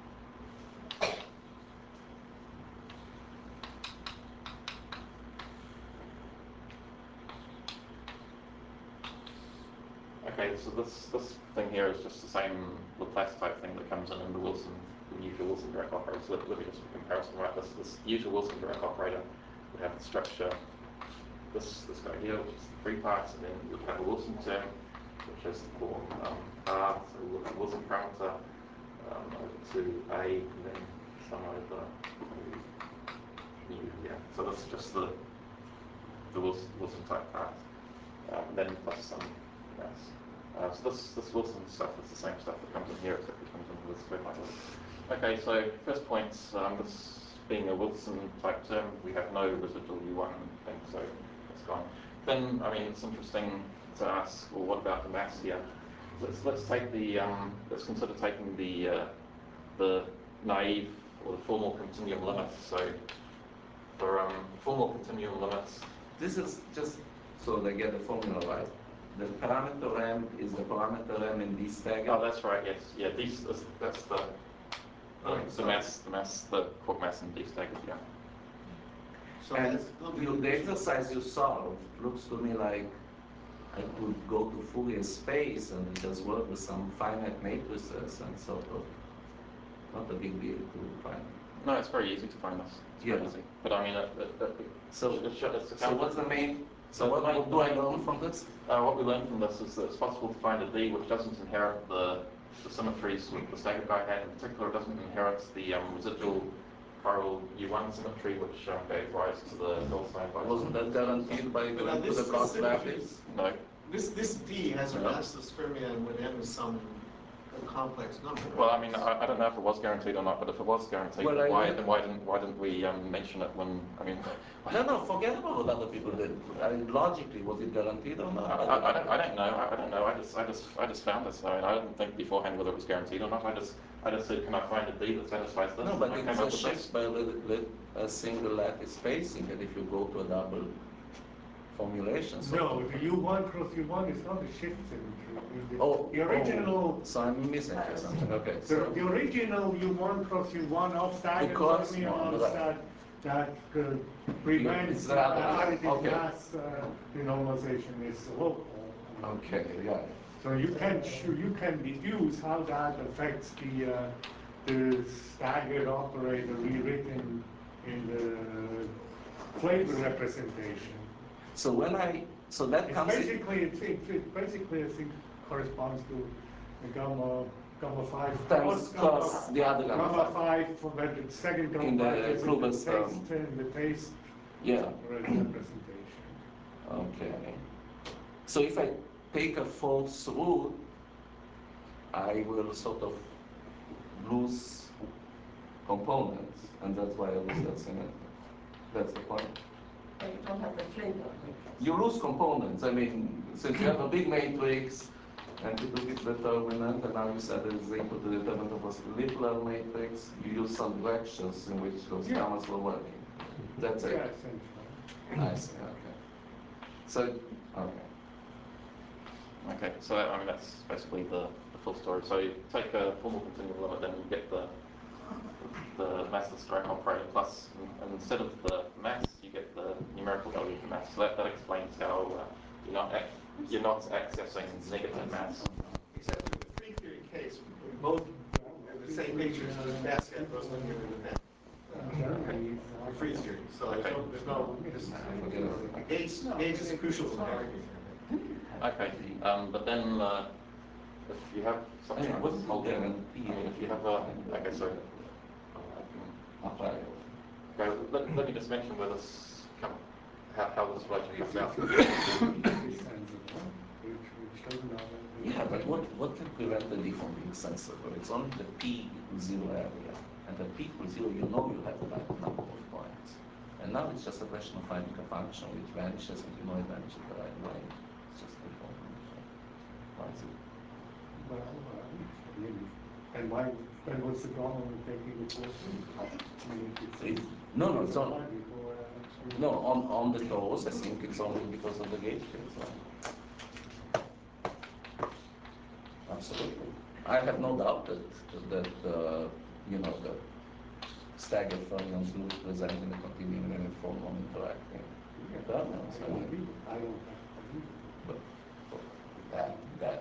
Okay, so this this thing here is just the same Laplace type thing that comes in in the Wilson, the usual Wilson Dirac operator. So let, let me just for comparison write this. This usual Wilson Dirac operator would have the structure, this this guy here, which is the free parts, and then you would have a Wilson term, which has the form um, R, so we'll have Wilson parameter um, over to A, and then some over mu. Yeah. So this is just the the Wilson, Wilson type part, um, and then plus some mass. Uh, so this, this Wilson stuff is the same stuff that comes in here, except it comes in with squared like this. Okay, so first point, um, this being a Wilson type term, we have no residual U one thing, so that's gone. Then, I mean, it's interesting to ask, well, what about the mass here? Let's let's take the um, let's consider taking the uh, the naive or the formal continuum limits. So for um, formal continuum limits, This is just so they get the formula right. The parameter M is the parameter M in D stagger. Oh, that's right. Yes, yeah. These that's the the, the mass, the mass, the quark mass in D staggered. Yeah. So and you, the exercise you solved looks to me like I could go to Fourier space and just work with some finite matrices and sort of, not a big deal to find. No, it's very easy to find this. It's very Yeah. easy. But I mean, it, it, it, So, it's, it's so what's the main, so The what, main- what do I learn from this? Uh, what we learned from this is that it's possible to find a D which doesn't inherit the, the symmetries that the staggered guy had. In particular, it doesn't inherit the um, residual chiral U one symmetry, which um, gave rise to the Goldstein bias. Wasn't that guaranteed by But going to this the cross symmetry- lattice? No. This, this D has a Yeah. restless fermion and would end with some complex number. Well, I mean, I, I don't know if it was guaranteed or not, but if it was guaranteed, Well, then I why, did- then why didn't why didn't we um, mention it when? I mean, No, no, forget about what other people did. I mean, logically, was it guaranteed or I, not? I, I don't I don't know. I, I don't know. I just I just I just found this. I mean, I didn't think beforehand whether it was guaranteed or not. I just I just said, can I find a D that satisfies this? No, but And I it came is up a with shift by with, with a single lattice spacing, and if you go to a double formulation. So No, the U one cross U one is not a shift symmetry. The- Oh, The original, oh, so I'm missing something. Okay, the, so the original U one cross U one of staggered Because- fermions right. that, that could prevent It's uh, the other one. additive Okay. mass uh, denormalization is local. okay, yeah. So you can sh- you can deduce how that affects the uh, the staggered operator rewritten in the flavor representation. So when I so that It's comes in, basically it's, it's, it's basically I think corresponds to the gamma gamma five Times gamma- cos the other gamma gamma five. five for the second gamma In the five is in the Kluber's, taste um, in the taste yeah. representation. Okay. So if I take a false root, I will sort of lose components, and that's why I lose that symmetry. That's the point. But you don't have the flavor. You lose components. I mean, since you have a big matrix, and you took its determinant, and now you said it is equal to the determinant of a littler matrix, you use some directions in which those Yeah. gammas were working. That's it. Yeah, essentially. I see, okay. So, okay. Okay, so that, I mean that's basically the, the full story. So you take a formal continuum limit, then you get the the massless Dirac operator plus, and, and instead of the mass, you get the numerical value of the mass. So that, that explains how uh, you're not ac you're not accessing negative mass. Except in the free theory case, we both have the same matrix with basket goes linear with that. Uh, free theory, so there's no, there's no, this, Gates, Gates is crucial for everything. Okay, um, but then uh, if you have something Yeah, like what's this the holding, I guarantee? mean, if you have a, okay, so Okay. okay, let, let me just mention where this come, how, how this relation comes out. Yeah, but what, what can prevent the D from being sensible? It's only the P equals zero area. And the P equals zero, you know you have the right number of points. And now it's just a question of finding a function which vanishes, and you know it vanishes the right way. It's just a formulation. Why is it? Well, I mean, and why, and what's the problem with taking the course? I mean, it's- It- no, no, it's on, before, uh, no, on, on the toes, I think it's only because of the gauge fields. Absolutely. I have no doubt that, that, uh, you know, the staggered fermions look presenting the continuum in a form on interacting fermions. I mean, I don't have. but, but that, that.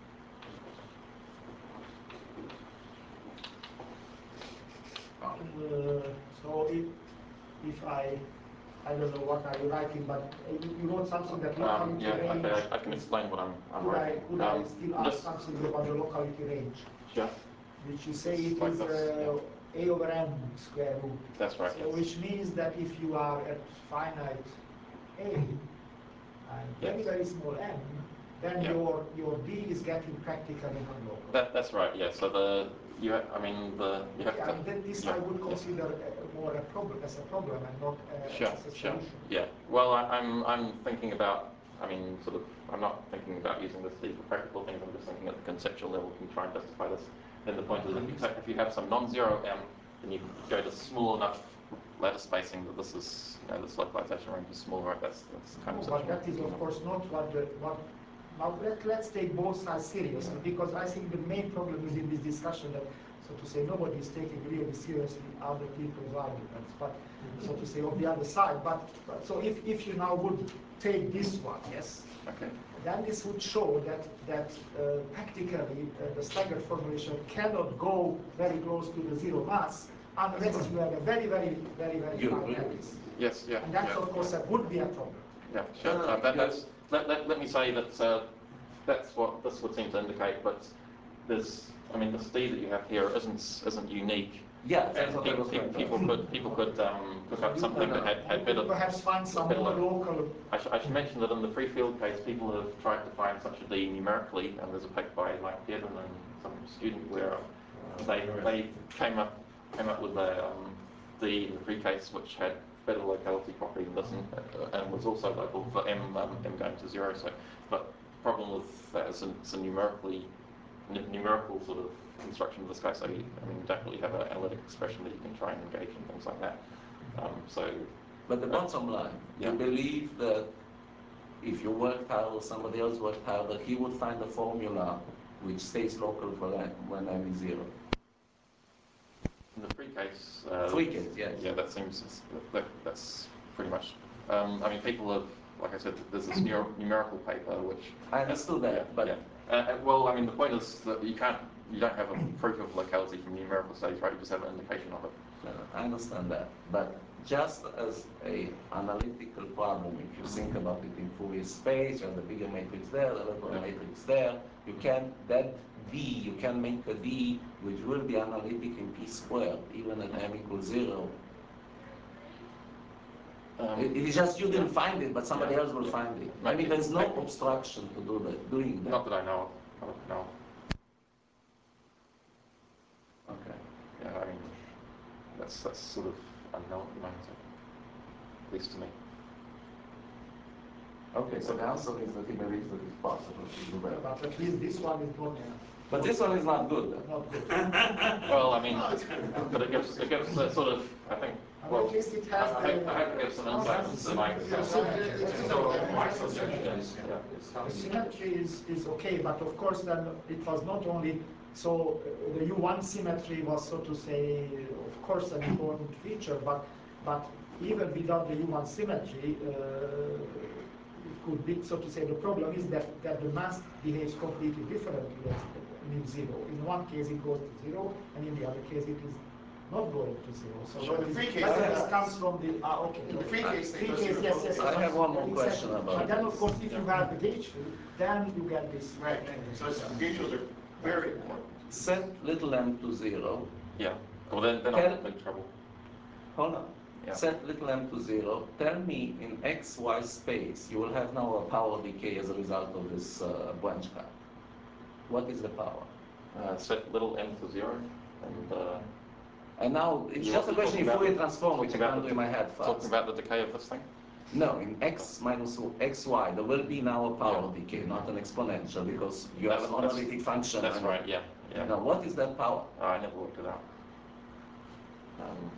Uh, so if, if I, I don't know what are you writing, but uh, you, you wrote something that locality Um, yeah, range. okay, I, I can explain what I'm, I'm Could I, writing. could I Um, still ask just- something about the locality range? Sure, Which you say it Like is this, uh, A over M square root. that's right, So yes. which means that if you are at finite A and very, very small m, then Yeah. your, your D is getting practically non-local. That, that's right, yeah, so the, you, ha- I mean, the, you have Yeah, to. and then this yeah, I would yeah. consider uh, more a problem, as a problem and not uh, Sure, as a sure, solution. yeah. Well, I, I'm, I'm thinking about, I mean, sort of, I'm not thinking about using this for practical things, I'm just thinking at the conceptual level, can try and justify this. And the point is, if you, ta- if you have some non-zero m, then you go to small enough lattice spacing that this is, you know, this localization range is small, right? That's, that's the kind No, of but situation. that is of course not what the, what, now let, let's take both sides seriously, because I think the main problem is in this discussion that so to say, nobody is taking really seriously other people's arguments, but so to say, on the other side. But, but so if, if you now would take this one, yes, Okay. then this would show that, that uh, practically uh, the staggered formulation cannot go very close to the zero mass unless you have a very, very, very, very You fine agree? lattice. Yes, yeah. And that's, yeah, of course, yeah. that would be a problem. Yeah, sure. Uh, that, that's, let, let, let me say that uh, that's what this would seem to indicate, but there's, I mean, the speed that you have here isn't isn't unique. Yeah, that's And what I people, was people, going to people could people could um, cook up something that had, had You better. could perhaps find some better- more local. I, sh I should mention that in the free field case, people have tried to find such a D numerically, and there's a paper by Mike Kevin and some student where they they came up came up with a um, D in the free case which had better locality property than this, and, uh, and was also local for m um, m going to zero. So, but the problem with that is it's a numerically n numerical sort of construction of this guy. So you, I mean, you don't really have an analytic expression that you can try and engage in things like that. Um, so, But the bottom line, Yeah. you believe that if you worked hard or somebody else worked hard, that he would find a formula which stays local for that when m is zero. in the free case, uh, Free case, yes. yeah, that seems that, that's pretty much. Um, I mean, people have, like I said, there's this numer numerical paper which. I understood that, yeah, but yeah. Uh, well, I mean, the point is that you can't, you don't have a proof of locality from numerical studies, right? You just have an indication of it. uh, I understand that. But just as a analytical problem, if you think about it in Fourier space, you have the bigger matrix there, the little Yeah. matrix there, you can, that D, you can make a D which will be analytic in P squared, even at m equals zero. Um, It, it is just you didn't yeah. find it, but somebody Yeah. else will Yeah. find it. I Maybe. mean, there's no Maybe. obstruction to do that, doing that. Not that I know of. No. Okay. Yeah, I mean, that's that's sort of unknown at the moment, at least to me. Okay, so the answer is that he believes that it's possible to do that. But at least this one is not. But this one is not good. Not good. Well, I mean, but it gives it gives a sort of, I think. Well, At least it I, has I, the. I hope it gives some insight into my. So my suggestion is, Yeah. is The how symmetry is, is okay, but of course then it was not only, so uh, the U one symmetry was, so to say, of course an important feature, but, but even without the U one symmetry, uh, it could be, so to say, the problem is that, that the mass behaves completely differently at mu zero. In one case it goes to zero, and in the other case it is not going to zero. So Sure, that the is- free case that does. is comes from the, ah, okay. In the free case, they Free go case, zero yes, to yes. zero. I yes. have one more Exactly. question about But then, this. of course, if you have the gauge field, then you get this. Right, so it's, the gauge fields are very important. Set little m to zero. Yeah. Well, then then Can- I'm in big trouble. Hold on. Yeah. Set little m to zero. Tell me in x, y space, you will have now a power decay as a result of this uh, branch cut. What is the power? Uh, set little m to zero, and. Uh, And now, it's You- just a you're question talking of about Fourier the- transform, which I talking about can't do the- in my head Talking fast. about the decay of this thing? No, in x minus xy, there will be now a power Yeah. decay, not an exponential, because you have That's- an that's- analytic function. That's and- right, yeah. yeah. Now, what is that power? Oh, I never worked it out. Um,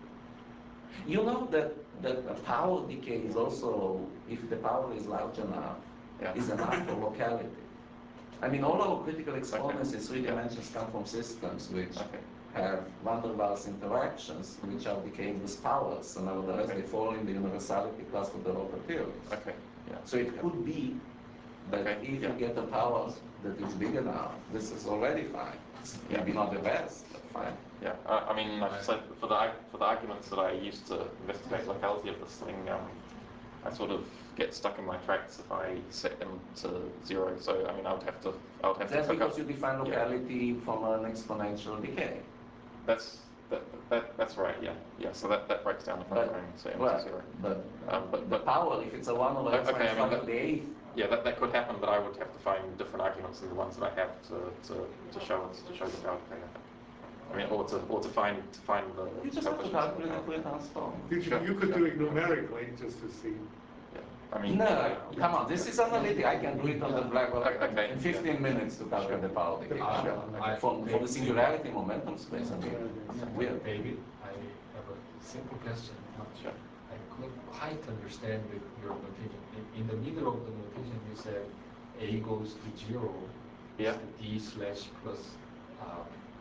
You know that, that a power decay is also, if the power is large enough, Yeah. is enough for locality. I mean, all our critical exponents in three dimensions come from systems which okay. have van der Waals interactions, which are decaying with powers, and nevertheless Okay. they fall in the universality class of the Roper theories. Okay. Yeah. So it could be that Okay, if yeah. you get a power that is big enough, this is already fine. It's Yeah. maybe not the best, but fine. Yeah. Uh, I mean, I should say for the ar- for the arguments that I used to investigate locality of this thing, um, I sort of get stuck in my tracks if I set them to zero. So I mean, I would have to I would have That's to cook because up. you define yeah. locality from an exponential decay. That's that, that that's right. Yeah. Yeah. So that, that breaks down if But, I'm going to set m well, to zero. but, Um, but the but power, if it's a one over x Okay, minus I mean, five that- to the eighth, yeah, that, that could happen, but I would have to find different arguments than the ones that I have to, to, to show it, to show the power decay. I mean, or to or to find to find the. you just have to coefficients of calculate the the Fourier power. transform. You Sure, could, you could sure. do it numerically just to see. Yeah. I mean. No, come on, this is analytic. I can do it on the black hole Okay, in fifteen yeah. minutes to calculate the power decay. Sure. I- For, for the singularity momentum space, I mean, weird. David, I have a simple question. Sure. I couldn't quite understand the, your notation. In, in the middle of the notation, you said A goes to zero. Yeah. is D slash plus uh, M,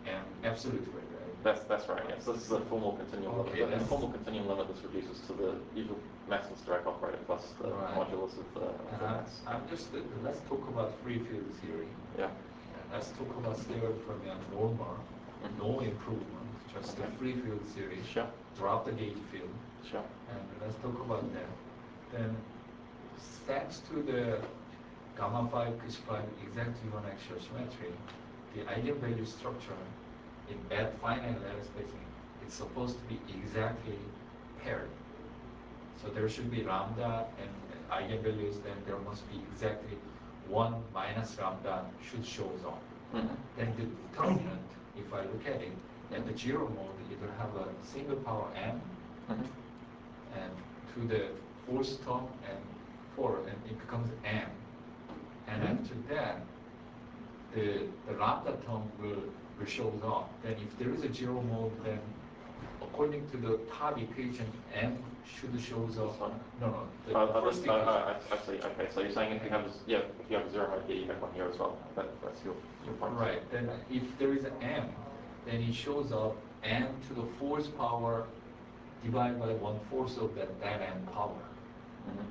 absolute way, right? That's that's right. Yes, this is a formal continuum Okay, limit. The that's- formal continuum limit this reduces to the usual massless Dirac operator plus the Right. modulus of the, of And the I'm, mass. I'm just, uh, let's talk about free field theory. Yeah. And let's talk about stereo fermion normal, Mhm. no improvement, just Okay. a free field theory. Sure. Drop the gauge field. Sure. And let's talk about that. Then, thanks to the gamma five, Kish five exact one axial symmetry, the eigenvalue structure in that finite lattice spacing is supposed to be exactly paired. So there should be lambda and eigenvalues, then there must be exactly one minus lambda should shows up. Mhm. Then the determinant, if I look at it, at the zero mode, it will have a single power m, Mhm. and to the fourth term and four, and it becomes m. And Mhm. after that, the, the lambda term will, will shows up. Then if there is a zero mode, then according to the top equation, m should shows up. No, no, the Uh, uh, first uh, equation. uh, I, I see. Okay, so you're saying if you have a, yeah, if you have a zero mode here, you have one here as well. That, that's your, your point. Right, then if there is an m, then it shows up m to the fourth power divided by one fourth of that, that m power. Mhm.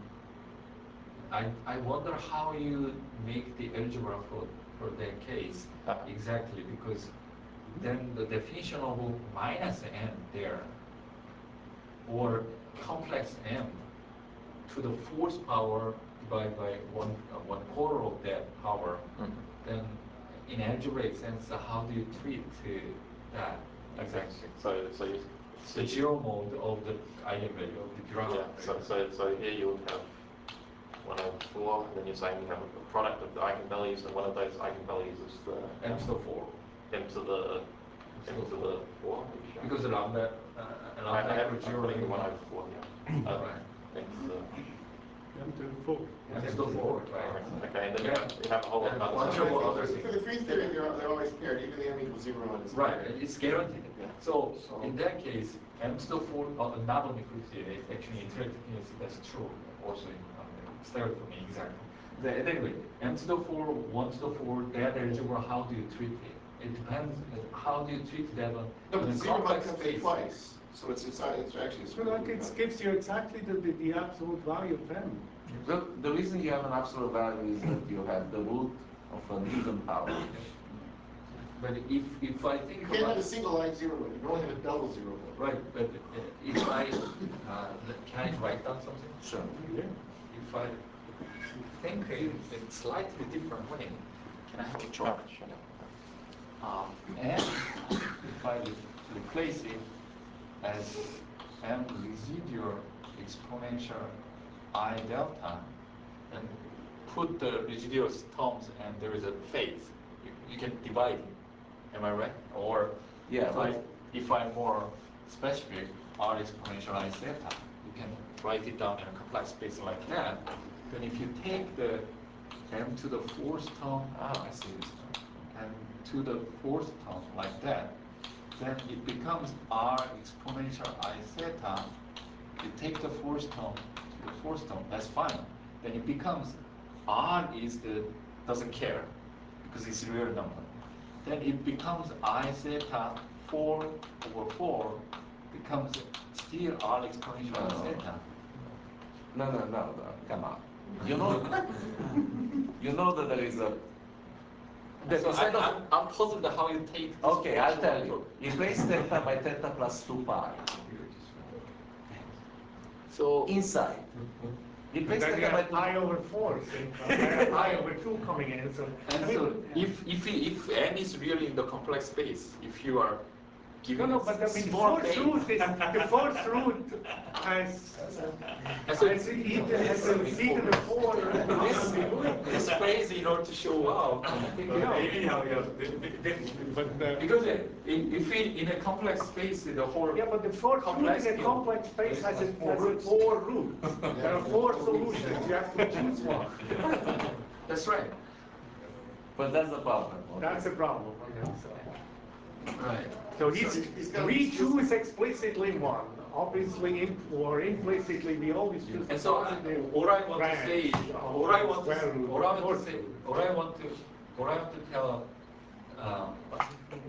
I, I wonder how you make the algebra for, for that case Uh. exactly, because then the definition of minus m there, or complex m to the fourth power divided by one, uh, one quarter of that power, Mhm. then in algebraic sense, how do you treat uh, that exactly? So, so you, so The you, zero mode of the eigenvalue of the Dirac. yeah. So, so, so here you would have one over four, and then you're saying you have a product of the eigenvalues, and one of those eigenvalues is the M to the four. m to the m to the four. Are you sure? Because the lambda, uh, I, lambda I have equals I'm zero. putting the one over four here. Uh, Right. m to the M to the four. M to the four, right? okay, and then you have, you have a whole lot And of bunch other of stuff. other For things. the free theory, they're, they're always paired, even the m equals zero and it's Right, paired. it's guaranteed. Yeah. So in that case, M to the four, uh, not only free theory, actually in theoretically that's true. Also in um, stereo for me exactly. The, anyway, M to the four, one to the four, that algebra, how do you treat it? It depends. uh, How do you treat that on No, but in the a zero complex comes space? in twice, so it's, it's, it's actually. So like it gives you exactly the, the, the absolute value of m. The, the reason you have an absolute value is that you have the root of an even power. But if if I think You can't about have a single line zero mode, you can only have a double zero mode. right, but uh, if I uh, can I write down something? Sure. Yeah. If I think in a slightly different way, can I have a chart? Um, and if I replace it as m residual exponential I delta, and put the residual terms and there is a phase, you, you can divide it. Am I right? Or Yeah, if, but- I, if I'm more specific, R exponential I theta, you can write it down in a complex space like that. Then if you take the m to the fourth term, ah, I see this term, and to the fourth term like that, then it becomes R exponential I theta. You take the fourth term to the fourth term, that's fine. Then it becomes R is the, doesn't care, because it's a real number. Then it becomes I theta four over four, becomes still R exponential I No. theta. No, no, no, no, come on. You know, you know that there is a. The, So I, instead of, I'm, I'm puzzled how you take this okay, I'll portion tell of you. Replace theta by theta plus two pi. So Inside. Replace Then you theta by have two. I over four, so you have I over two coming in, so. and I mean, so if if if n is really in the complex space, if you are No, giving no, a but I mean, the small fourth base, root is, the fourth root has, As has a- eaten, has eaten the four. this this phrase in order to show out, you know, Anyhow, yeah, the- the- but, uh, because it, in, if it, in a complex space, the whole yeah, but the fourth root complex in a field complex space has a, has four has a roots. four roots. There are four solutions, you have to choose one. That's right. But that's the problem. Okay. That's a problem, okay, so. Right. So he's, So he's got- we choose explicitly one, obviously, im- or implicitly, we always choose the And so, I, positive. all I want to branch say, of all I want to, square root, all I want fourth to say, root. all I want to, all I want to tell, um, well,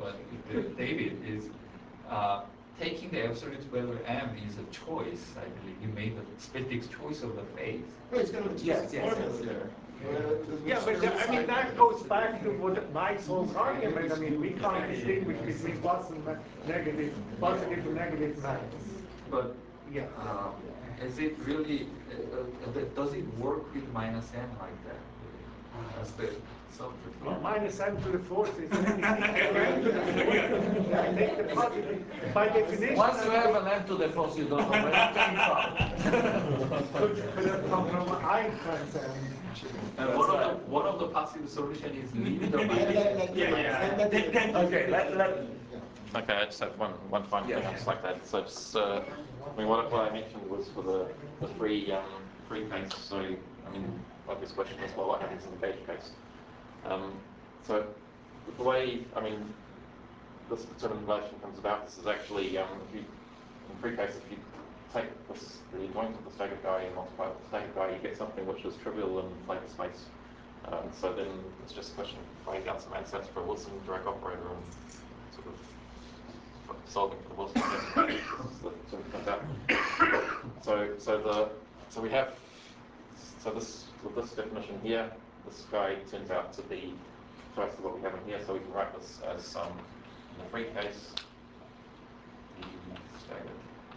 uh, David, is uh, taking the absolute value M is a choice, I believe. You made a specific choice of the phase. No, it's gonna Yes, yes, yes. Yeah, but that- I mean, that goes back to what Mike's whole argument. I mean, we can't distinguish between plus and ma- negative, positive and negative magnets. But Yeah. uh, is it really, uh, uh, does it work with minus M like that? As the subject? Well, minus m to the fourth is anything. m to the fourth. Yeah, take the positive. By definition. Once you have an M to the fourth, you don't know where it came from. Could, could have come from Einstein's M. And one of, the, one of the possible solution is leaving the minus M. Yeah, yeah. Okay, let, let, Okay, I just have one, one final thing Yeah. on just like that. So just, uh, I mean, what, what I mentioned was for the, the free, um, free case. So, I mean, obvious question is, well, what happens in the gauge case? Um, so the way, I mean, this determinant relation comes about, this is actually, um, if you, in free case, if you take this, the adjoint of the staggered guy and multiply it with the staggered guy, you get something which is trivial in flavor space. Um, so then it's just a question of finding out some answers for a Wilson direct operator and sort of solving for the Wilson direct that sort of comes out. So, so the, so we have, so this, with this definition here, this guy turns out to be close to what we have in here, so we can write this as, um, in the free case, the staggered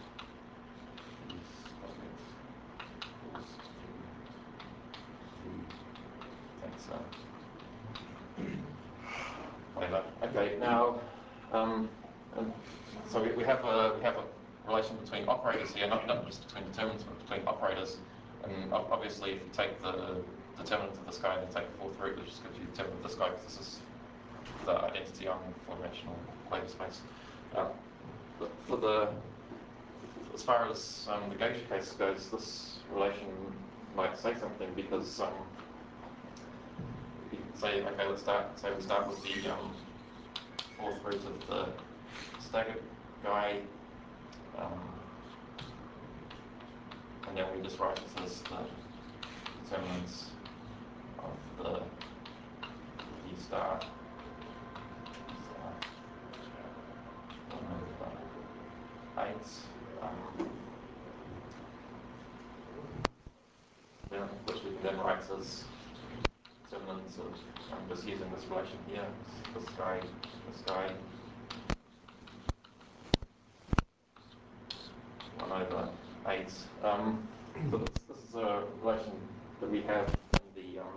whatever. Okay, now, um, and so we, we have a we have a relation between operators here, not not just between determinants, but between operators. And obviously, if you take the determinant of this guy and you take the fourth root, it just gives you the determinant of this guy, because this is the identity on four-dimensional flavor space. Um, but for the as far as um, the gauge case goes, this relation might say something, because um, you can say, okay, let's start. Say we start with the um, fourth root of the staggered guy, um, and then we just write this as the determinants of the D star. Eight, um, then, which we can then write as determinants of, I'm just using this relation here, this guy, this guy, one over eight. Um, so this, this is a relation that we have in the um,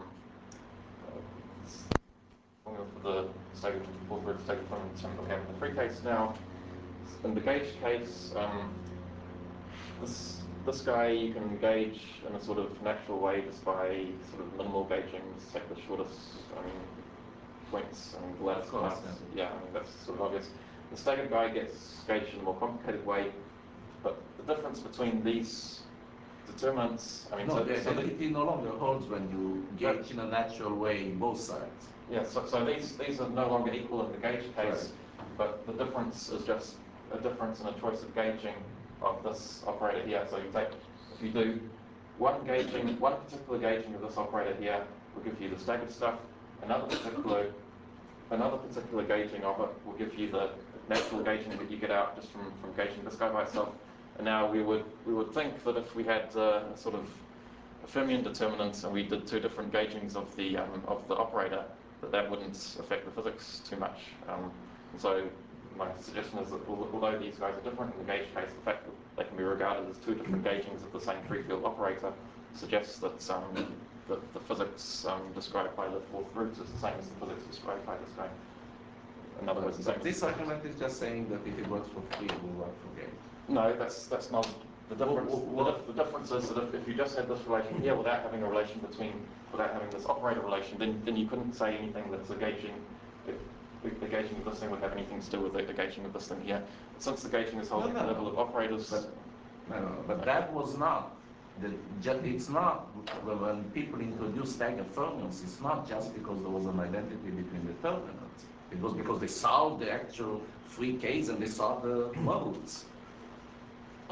uh, for the staggered fourth root staggered from determinant we have in the free case now. In the gauge case, um, this this guy you can gauge in a sort of natural way just by sort of minimal gauging, just take the shortest, I mean, points and the lattice paths. Yeah, I mean, that's sort of obvious. The staggered guy gets gauged in a more complicated way, but the difference between these determinants, I mean, no, so, the so identity no longer holds when you gauge in a natural way in both sides. yeah, so, so these these are no longer equal in the gauge case, Right. but the difference is just a difference in a choice of gauging of this operator here. So you take, if you do one gauging, one particular gauging of this operator here will give you the staggered stuff. Another particular, another particular gauging of it will give you the natural gauging that you get out just from, from gauging this guy by itself. And now we would we would think that if we had uh, a sort of a fermion determinant and we did two different gaugings of the um, of the operator, that that wouldn't affect the physics too much. Um, and so my suggestion is that although these guys are different in the gauge case, the fact that they can be regarded as two different gaugings of the same free field operator suggests that, um, that the physics um, described by the fourth root is the same as the physics described by this guy. In other words, the same. This argument is just saying that if it works for free, it will work for gauge. No, that's that's not the difference. Well, well, the, the difference is that if, if you just had this relation here without having a relation between, without having this operator relation, then then you couldn't say anything that's a gauging. If, the gauging of this thing would have anything to do with the, the gauging of this thing here. Since the gauging is holding no, no, the level no. of operators. But, no, no, but that was not. The, it's not when people introduced staggered fermions. It's not just because there was an identity between the determinants. It was because they solved the actual free case and they solved the modes.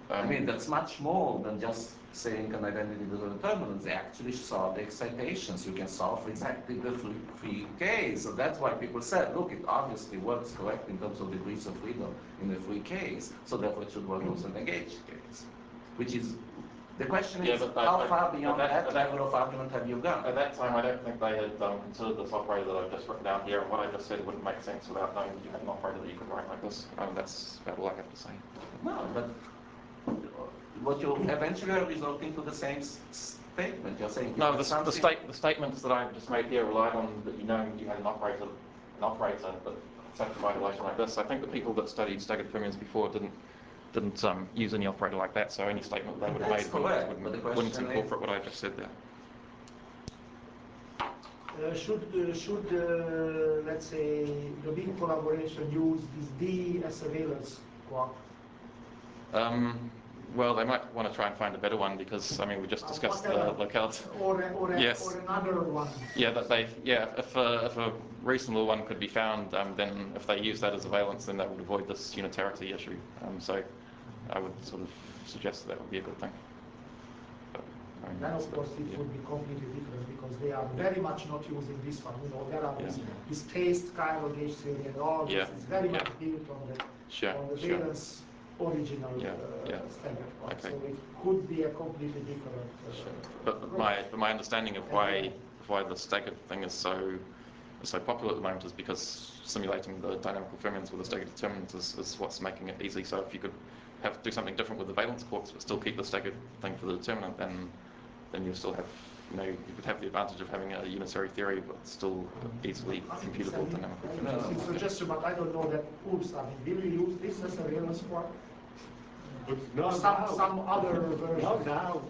I mean, that's much more than just saying an identity determinant. They actually solve the excitations. You can solve exactly the free, free case. So that's why people said, look, it obviously works correct in terms of degrees of freedom in the free case. So therefore it should work also in the engaged case. Which is, the question Yeah, is, but I- how I- far beyond but that- that that- level of argument have you gone? At that time, I don't think they had um, considered this operator that I've just written down here, and what I just said wouldn't make sense without knowing that you had an operator that you could write like this. Um, that's about all I have to say. No, but what you eventually are resulting to the same s- statement. You're saying No, the, the, something- state, the statements that I've just made here relied on that you know you had an operator, an operator that satisfied a relation like this. I think the people that studied staggered fermions before didn't didn't um, use any operator like that, so any statement they would have That's made correct, wouldn't, but the wouldn't, wouldn't question is- incorporate what I just said there. Uh, should, uh, should uh, let's say, the big collaboration use this D as surveillance quark? Um, well, they might want to try and find a better one because, I mean, we just Uh, discussed the whatever. locality. Or, a- or, a- Yes. or another one? Yeah, that they, yeah, if a, if a reasonable one could be found, um, then if they use that as a valence, then that would avoid this unitarity issue. Um, so I would sort of suggest that, that would be a good thing. But, I mean, Then that's of the- course it yeah. would be completely different because they are very much not using this one. You know, there are this, Yeah. this phased Cairo gauge theory and all Yeah, this is very much yeah. built on the Sure, on the sure. valence original Yeah, uh, yeah. standard one. Okay. So it could be a completely different. Uh, Sure. But, but my but my understanding of why why the staggered thing is so is so popular at the moment is because simulating the dynamical fermions with the staggered determinants is, is what's making it easy. So if you could have do something different with the valence quarks but still keep the staggered thing for the determinant, then then you still have you know you could have the advantage of having a unitary theory but still easily I think computable it's a dynamical very fermions. interesting suggestion, but I don't know that oops, I mean, will you use this as a valence quark? But not Some, now. some other version. Not now.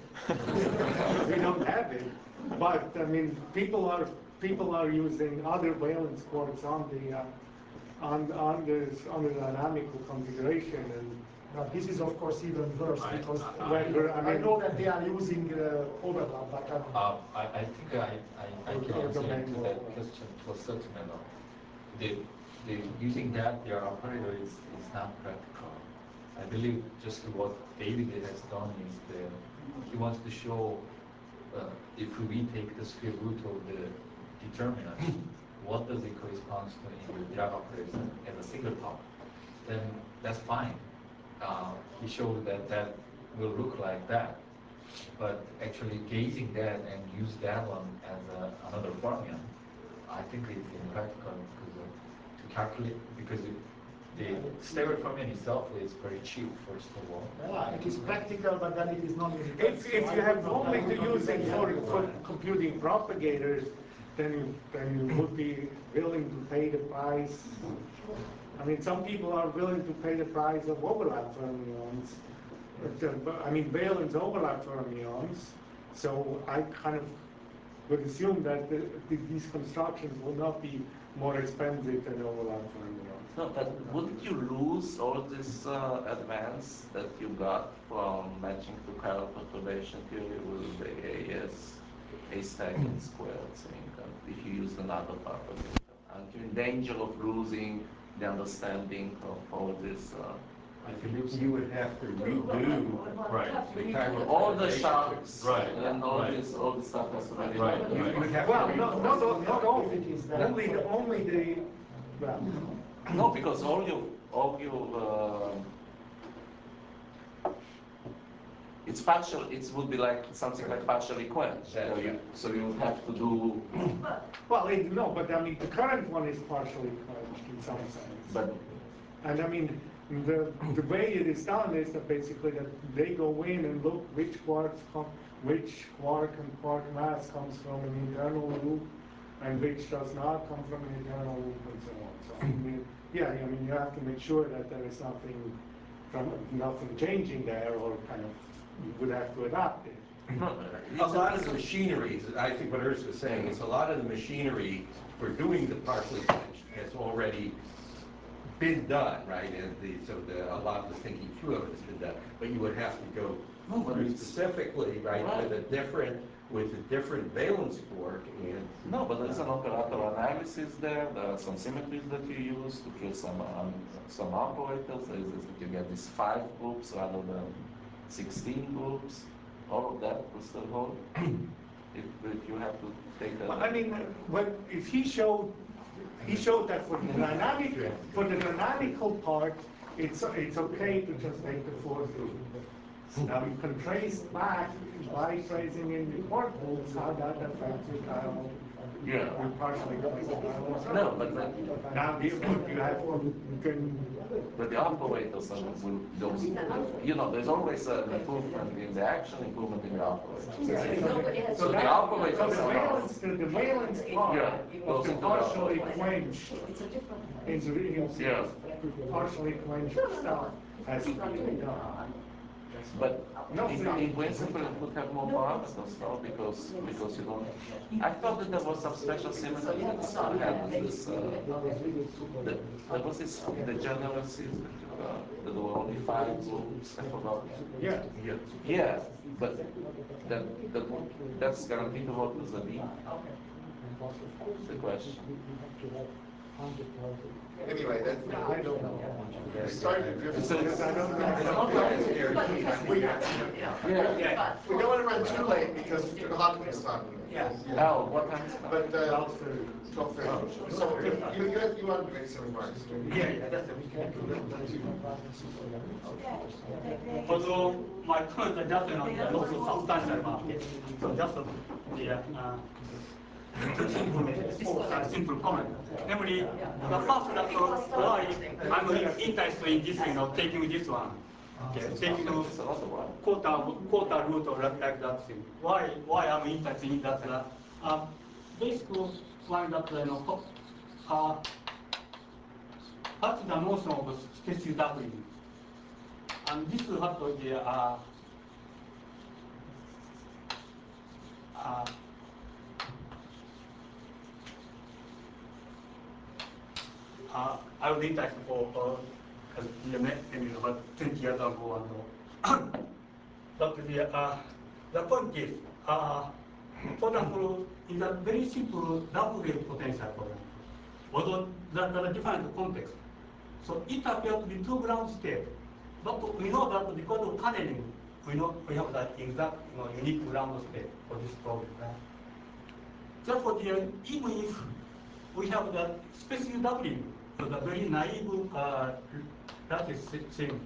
We don't have it. But I mean, people are people are using other valence quarks on the uh, on on the on the dynamical configuration, and But this is of course even worse I- because I- when we're- I I mean, know that they are using uh, overlap, but I don't know. Uh, I, I think I, I, I Or- can or answer domain to or- that question to a certain level. The, the, using that, their operator is, is not practical. I believe just what David has done is the, he wants to show uh, if we take the square root of the determinant, what does it correspond to in the Dirac operators as a single power? Then that's fine. Uh, he showed that that will look like that. But actually gauging that and use that one as a, another fermion, I think it's impractical because of, to calculate, because it, the staggered fermion itself is very cheap, first of all. Yeah, it is practical, but then it is not unitary. if if you have only to use it for for computing propagators, then you then you would be willing to pay the price. I mean, some people are willing to pay the price of overlap fermions. But, uh, but, I mean, valence overlap fermions. So I kind of would assume that the, the, these constructions will not be more expensive than overlap fermions. No, but wouldn't you lose all this uh, advance that you got from matching to chiral perturbation theory with the A S, A stacking squared thing, and if you use another propagator? Aren't you in danger of losing the understanding of all this? Uh, I believe You would have to redo, right, the chiral all the perturbation. shocks Right, and all right. this, all this stuff has to be Right, redone. you you would have to. Well, not, not, all- not all, If it is that. only the, only the, well, No, because all you, all you, uh, it's partial, it would be like something like partially quenched. That's So you, right. so you would have to do, well, it, no, but I mean, the current one is partially quenched in some sense. but And I mean, the, the way it is done is that basically that they go in and look which quarks come, which quark and quark mass comes from an internal loop and which does not come from an internal loop and so on. So I mean, yeah, I mean, you have to make sure that there is nothing from, nothing changing there, or kind of, you would have to adapt it. A lot of the machinery, I think what Urs was saying, is a lot of the machinery for doing the partially quenched has already been done, right? And the, so the, a lot of the thinking through of it has been done. But you would have to go No, but it's- specifically, right, with a different, with a different valence quark and. no, but there's an operator analysis there. There are some symmetries that you use to kill some um, some operators. There is that you get these five groups rather than sixteen groups, all of that will still hold? if, if you have to take a... Well, I mean, when, if he showed, he showed that for the dynamic, for the dynamical part, it's, it's okay to just take the fourth group. Now you can trace back by tracing in the corpus how that affects your child. Yeah. You partially no, but then, now you, you have you can. But the operators will, those, you know, there's always an improvement in the action, improvement in the operators. Yeah. So the that, operators so the are valence, the, the valence part Yeah. of the partially quenched It's a different. in the Yeah. partially quenched stuff has to be done. But in, in principle, it would have more parameters, no? Because because you don't. I thought that there was some special symmetry that still had this. Uh, the, there was this degeneracies that, uh, that there were only five groups. I forgot. Yeah. Yeah. Yeah. But that that that's guaranteed to work with the B. The question. Anyway, that, I don't know. we started to drift So because I don't know. it's not like- We, Yeah. we don't want to run too late because Hawkins talking. Yeah. Oh, what time is it? But, uh, twelve thirty. So you, you, you want to make some remarks? Yeah, yeah, that's it. Although my comments are just, you know, they are not so substantial market. So just uh, the uh, simple, uh, simple comment. Namely, the first that why I'm interested in this, you know, taking this one. Okay, taking the quarter quarter root or like that thing. Why why I'm interested in that? Uh, uh, basically, one that you know, uh, what's the notion of specific doubling? And this is what the uh, uh, uh, I was interested for uh, the maybe about twenty years ago and but the uh, the point is, uh, for example, in a very simple double wave potential, for example, although there, there are different contexts. So it appears to be two ground state, but we know that because of tunneling, we know we have that exact, you know, unique ground state for this problem. Right? Therefore, the, even if we have that specific doubling, so the very naive uh, lattice thing,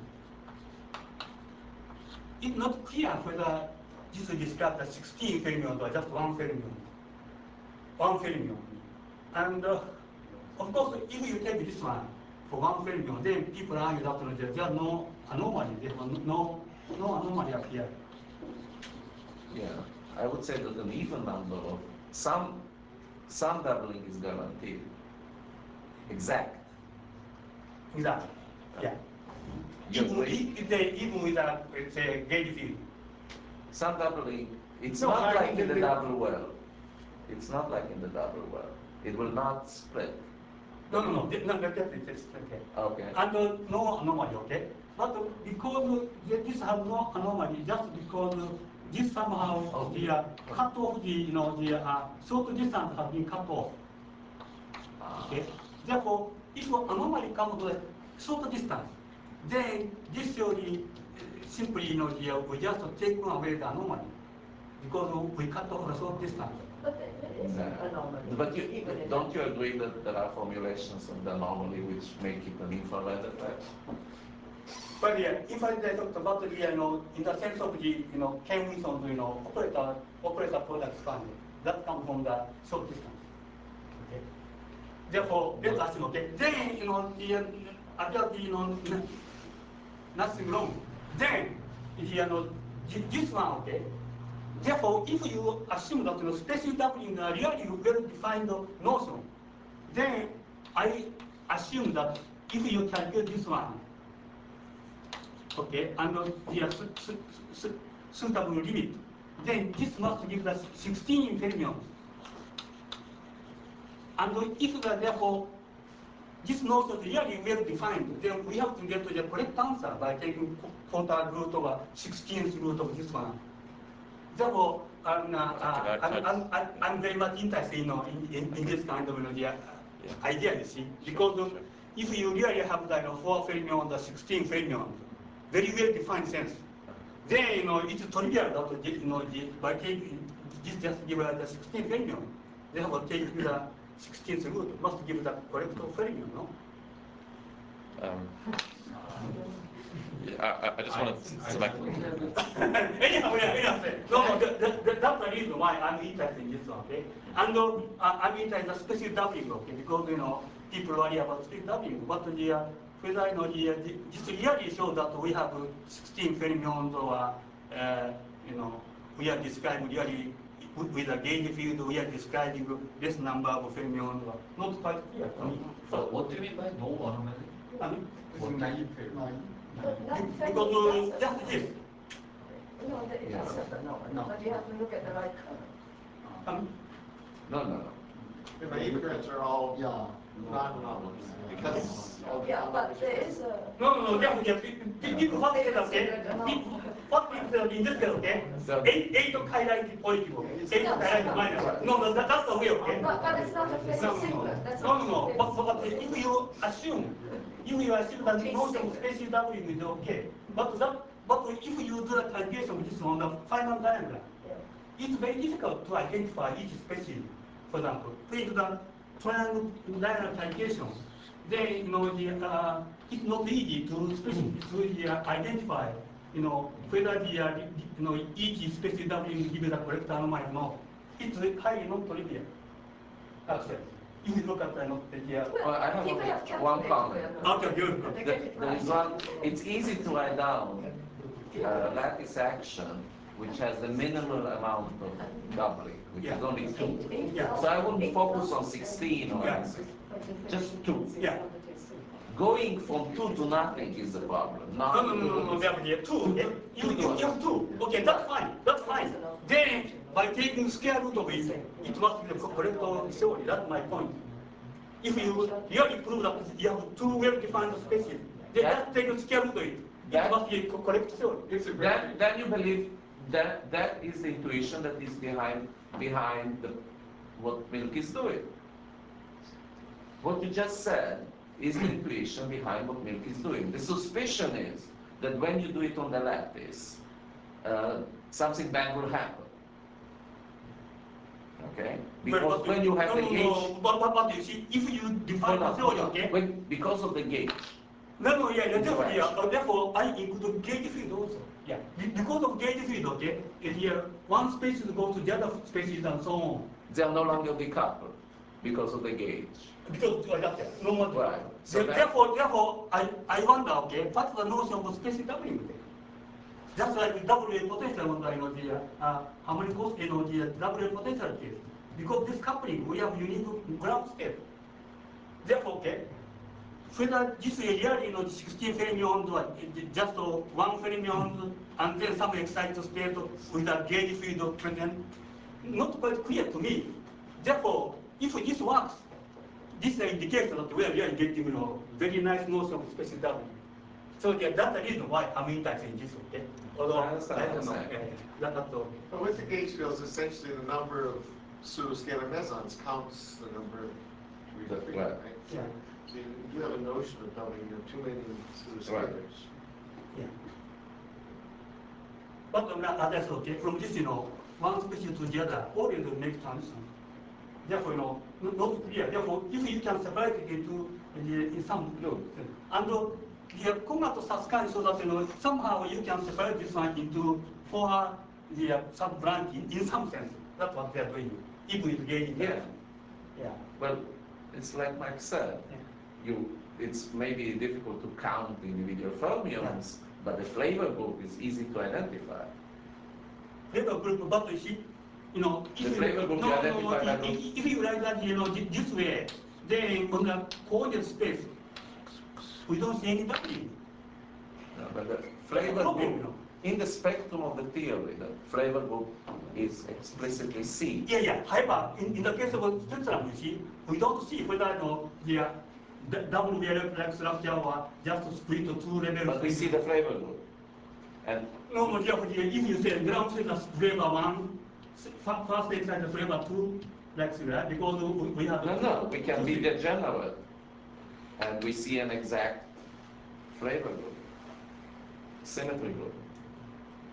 it's not clear whether this is described as sixteen fermions or just one fermion. One fermion. And uh, of course, if you take this one for one fermion, then people argue that uh, there are no anomaly, there are no, no anomaly appear. Yeah, I would say that an even number of some some doubling is guaranteed. Exact. Exactly. Yeah. You Even, agree? if they, even with a, let's say, gauge field. Some doubling, it's No, not I like mean, in the the- double well. It's not like in the double well. It will not split. No, no, no, no, no, definitely, it's okay. Okay. And uh, no anomaly, okay? But uh, because uh, this has no anomaly, just because uh, this somehow Oh. the uh, cut off the, you know, the uh, short distance has been cut off. Okay? Therefore, if an anomaly comes to a short distance, then this theory uh, simply, you know, the, uh, we just take away the anomaly because we cut off the short distance. But there is an anomaly. But you, Even if- don't you agree that there are formulations of the anomaly which make it an infrared effect? But yeah, if I talked about the, you know, in the sense of the, you know, Ken-Wilson, you know, operator, operator product expanded, that comes from the short distance. Okay. Therefore, let's assume, okay, then, you know, the, uh, appear, you know, nothing wrong. Then, you know, this one, okay. Therefore, if you assume that, you know, specific doubling are really well-defined notion, then I assume that if you calculate this one, okay, and uh, the uh, su su su suitable limit, then this must give us sixteen fermions. And uh, if that therefore this notion is really well defined, then we have to get to the correct answer by taking quarter root over sixteenth root of this one. Therefore, I'm, uh, uh, I'm, I'm, I'm, I'm very much interested, you know, in, in, in this kind of, you know, the, uh, idea, you see, because uh, if you really have the, you know, four fermions or sixteen fermions, very well defined sense, then you know it's trivial that you know the, by taking this just give us the sixteen fermion. Therefore, take the sixteenth root must give the correct fermion, no? Um, yeah, I, I just wanted to make. anyhow, yeah, anyhow, no, no, the, the, the, that's the reason why I'm interested in this one, okay? And uh, I'm interested in the special doubling, okay? Because you know people worry about special doubling, but the uh, whether you know the, uh, the, this really shows that we have uh, sixteen fermions, or uh, you know we are describing really with a gauge field we are describing this number of fermions. Not quite clear to me. So what do you mean by no anomaly? I mean, What naive fermion? because uh, just this. No, the- it's not, no, no, but you have to look at the right color. Um, No, no, no. The naive currents are all Yeah. non-anomalous because of the Yeah, but there is a. No, no, no, definitely, yeah, pe- people what they say, okay, people, what people say in this case, okay, eight, eight of highlighted positive, eight of highlighted minus, no, no, that, that's the way, okay? But, but it's not a No, physics no, no, sequence, that's no, not no, no, a but, but but if you assume, if you assume that the motion of space W is okay, but that, but if you do the calculation with this one, the final diagram, it's very difficult to identify each species. For example, take the triangle diagram calculation. Then you know the uh, it's not easy to specific, to uh, identify you know whether the, uh, the you know each species W gives the correct anomaly or not. It's highly not trivial. That's it. If you look at the, the uh, Well, I have People only have one calculated comment. for it. okay, good. They The- get it There right. is one, it's easy to write down uh, lattice action, which has the minimal amount of doubling, which is only two. Yeah. So I wouldn't focus on sixteen or Yeah. anything, just two. Yeah. Going from two to nothing is the problem, No, not. no, no, no, no, there are two. You, you, you have two. Okay, that's fine, that's fine. Then, by taking square root of it, it must be the correct theory, that's my point. If you really prove that you have two well-defined species, then just take the square root of it. It That- must be a co- correct theory. Then, then you believe that that is the intuition that is behind behind the, what Milk is doing. What you just said is the intuition behind what Milk is doing. The suspicion is that when you do it on the lattice, uh, something bad will happen. Okay? Because But- but- when you have no, the no, gauge, no, but, but, but you see, if you define hold the on, theory, hold on. okay? When, because of the gauge. No, no, yeah, yeah, therefore, yeah, Interaction. uh, therefore I include gauge field also. Yeah, Be- because of gauge field, okay, is here one species goes to the other species and so on. They are no longer decoupled because of the gauge. Because uh, that's it, no more. Right. So So that- therefore, therefore, I, I wonder, okay, what's the notion of species doubling? Just like the W A potential on the, you know, the, uh, how many cost, you know, the W A potential case. Because this coupling, we have unique ground state. Therefore, okay, whether this is really, you know, the sixteen fermions or just uh, one fermion and then some excited state with a gauge field present, not quite clear to me. Therefore, if this works, this indicates that we are really getting, you know, very nice notion of species W. So yeah, that's the reason why I'm interested in this, okay? Although, I understand, I don't know, I understand. yeah, yeah, that, that's all. But with the gauge fields, essentially the number of pseudoscalar mesons counts the number of That's three, right. right? Yeah. So you you have a notion of doubling, you have too many pseudoscalars. Yeah. But um, uh, that's okay. From this, you know, one species to the other, always make transition. Therefore, you know, not, not clear. Therefore, if you can separate it into in, the, in some groups, and uh, the Konga to Saskan, so that you know somehow you can separate this one into four the uh, sub branch in, in some sense. That's what they are doing, even with gauge. Yeah. Yeah. Well, it's like Mike said. Yeah. You, it's maybe difficult to count the individual fermions, but the flavor group is easy to identify. Flavor group, but you see, you know, if The you, flavor group no, you no, identify by if, group. if, if you write that, you know, thi- this way, then on the coordinate space, we don't see any doubling. No, but the flavor problem, group, you know. in the spectrum of the theory, the flavor group is explicitly seen. Yeah, yeah. However, in, in the case of spectrum, you see, we don't see whether you know, the uh, d- double Weierstrass structure or just split to two levels. But we see the flavor group. And No, no, yeah, but if you say ground state as flavor one, s- fir- first excited flavor two, like that, because we, we have. no, two- no, we can two be states. degenerate, and we see an exact flavor group, symmetry group.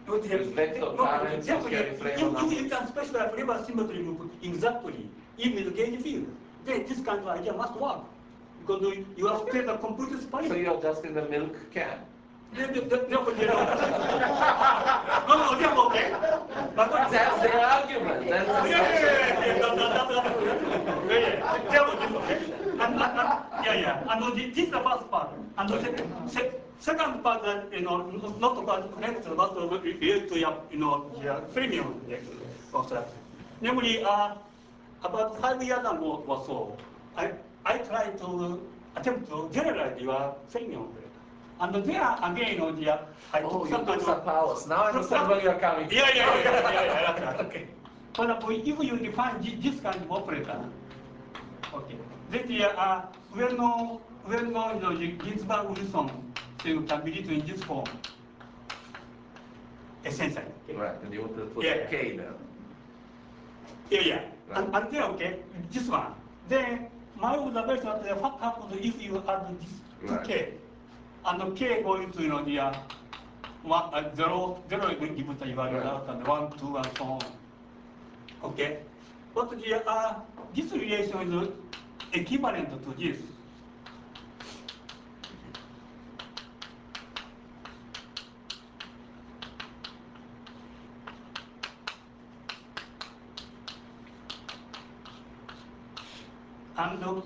Use vector currents, you carry Fermat numbers. If you can specify Flavor symmetry group exactly, even with the gauge field, then this kind of idea must work. Because you have to take a computer space. So you're just in the milk can. Therefore, you know. No, no, therefore, okay. But that's the argument. That's yeah, yeah, yeah, yeah, yeah, yeah. Therefore, this okay. And, and, and, yeah, yeah. And this is the first part. And the second, second part, that you know, not about connector, but related to you know the premium construction. Namely, uh, about five years ago or so, I I tried to attempt to generalize your premium. And there again, you know, the, I oh, took you some took some powers. Now I understand where you're coming from. Yeah, yeah, yeah, yeah, yeah, yeah, that's right. Okay. For example, if you define this kind of operator, okay, then the uh, well known, well known, you know, the Ginsburg-Wilson thing can be written in this form, essentially. Okay? Right, and you want to put yeah, a K there. Yeah, yeah. Right. And, and then, okay, this one. Then my observation is what happens if you add this to right. K? And K going to, you know, the uh, one, uh, zero, zero will give the value right. out, and one, two, and so on. Okay? But the, uh, this relation is equivalent to this. And uh,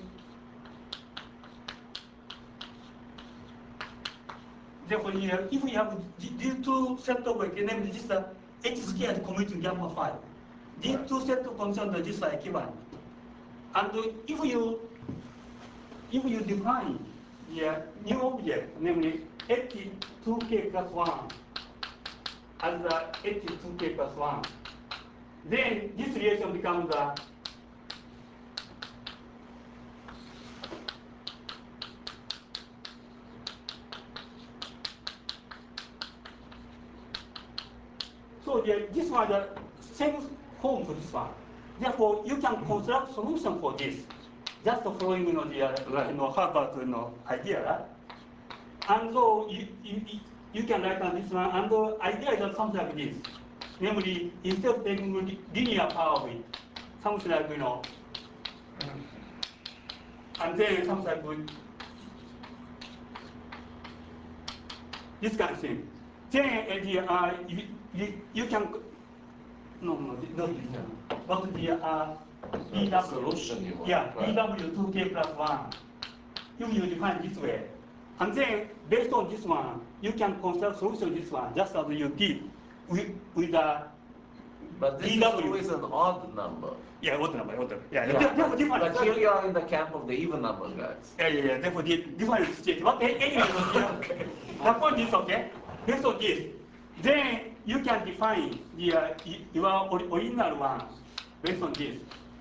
therefore, here, if we have these two sets of namely this uh, h squared commuting gamma five, these right. two sets of functions are just equivalent. And uh, if you if you define the uh, new object, namely h two k plus one as the h two k plus one, then this relation becomes the so the, this one the same form for this one. Therefore, you can construct solution for this, just following you know the uh, right. you know Harvard you know idea, right? And so you, you you can write on this one, and the idea is something like this. Namely, instead of taking linear power with something like you know, and then something like with this kind of thing. Then the uh, you, you, you can no no not this one, but the uh, B W solution you want. Yeah, right. B W two k plus one. If you define this way, and then based on this one, you can construct solution this one just as you did with with the. But this B W. is always an odd number. Yeah, odd number, odd number. Yeah, yeah. yeah. Therefore, different. But here you are in the camp of the even number guys. Yeah, yeah, yeah. Therefore, different state. But anyway, okay. The point is okay. Based on this, then you can define the uh, your original one based on this.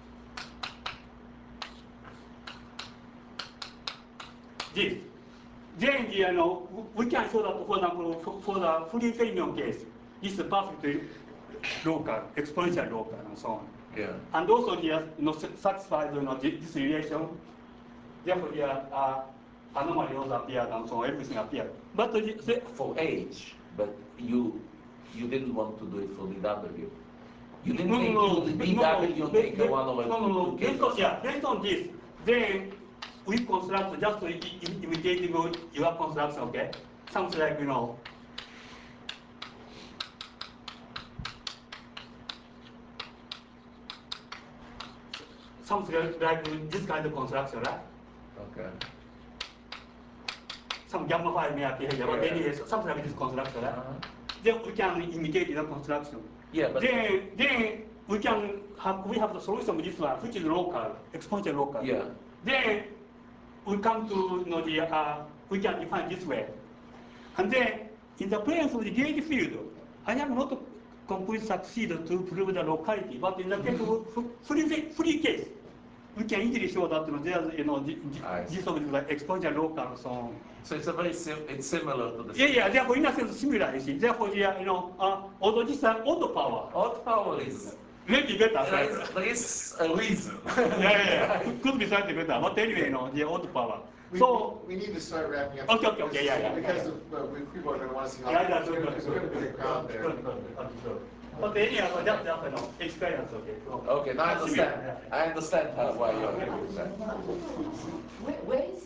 This. Then the, you know, we can show that, for example, for, for the free Fermion case, this is perfectly local, exponential local, and so on. Yeah. And also, the, you know, satisfies you know, this relation. Therefore, the uh, anomaly also appeared, and so on, everything appeared. But the, the, for H, but you you didn't want to do it for B W. You didn't no, take no, the no, B W no, and take no, a one over no, no, no. two Based on, yeah, based on this, then we construct just to imitate your construction, okay? Something like, you know, something like this kind of construction, right? Okay. Some gamma five may appear here, but yeah. anyway, something like this construction, right? Uh-huh. Then we can imitate the construction. Yeah, but then then we can have we have the solution with this one, which is local, exponential local. Yeah. Then we come to you know the uh, we can define this way, and then in the presence of the gauge field, I have not completely succeeded to prove the locality, but in the case of free free case, we can easily show that you know, there's you know the, the, this of like exponential local and so on. So it's a very sim it's similar to the. Yeah, yeah. Therefore, in a sense, similar. You see, therefore, yeah, you know, uh, although this is an odd power. Odd power is. Maybe better. There is, there is a reason. yeah, yeah, yeah. Could, could be slightly better, but anyway, you know, the odd power. We, So- we need to start wrapping up. Okay, okay, okay, yeah, yeah, Because yeah. of, uh, we, people are gonna wanna see how. Yeah, yeah, there's good, gonna- good, there's gonna good, be a good, crowd good, there. good, good, understood. Okay, anyhow, just, just, you know, experience, okay. so- Okay, now I understand. Yeah. I understand how, why you're doing that. Where, where is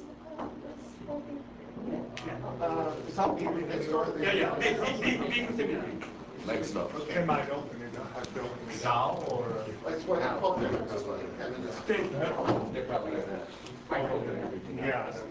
the Uh, some people next door. Yeah, yeah, big, big, big, big seminary. Next up. They might open it, I'll have to open it. Now or? That's what I hope they're just like, having this. Thank you. They're probably gonna. Yeah.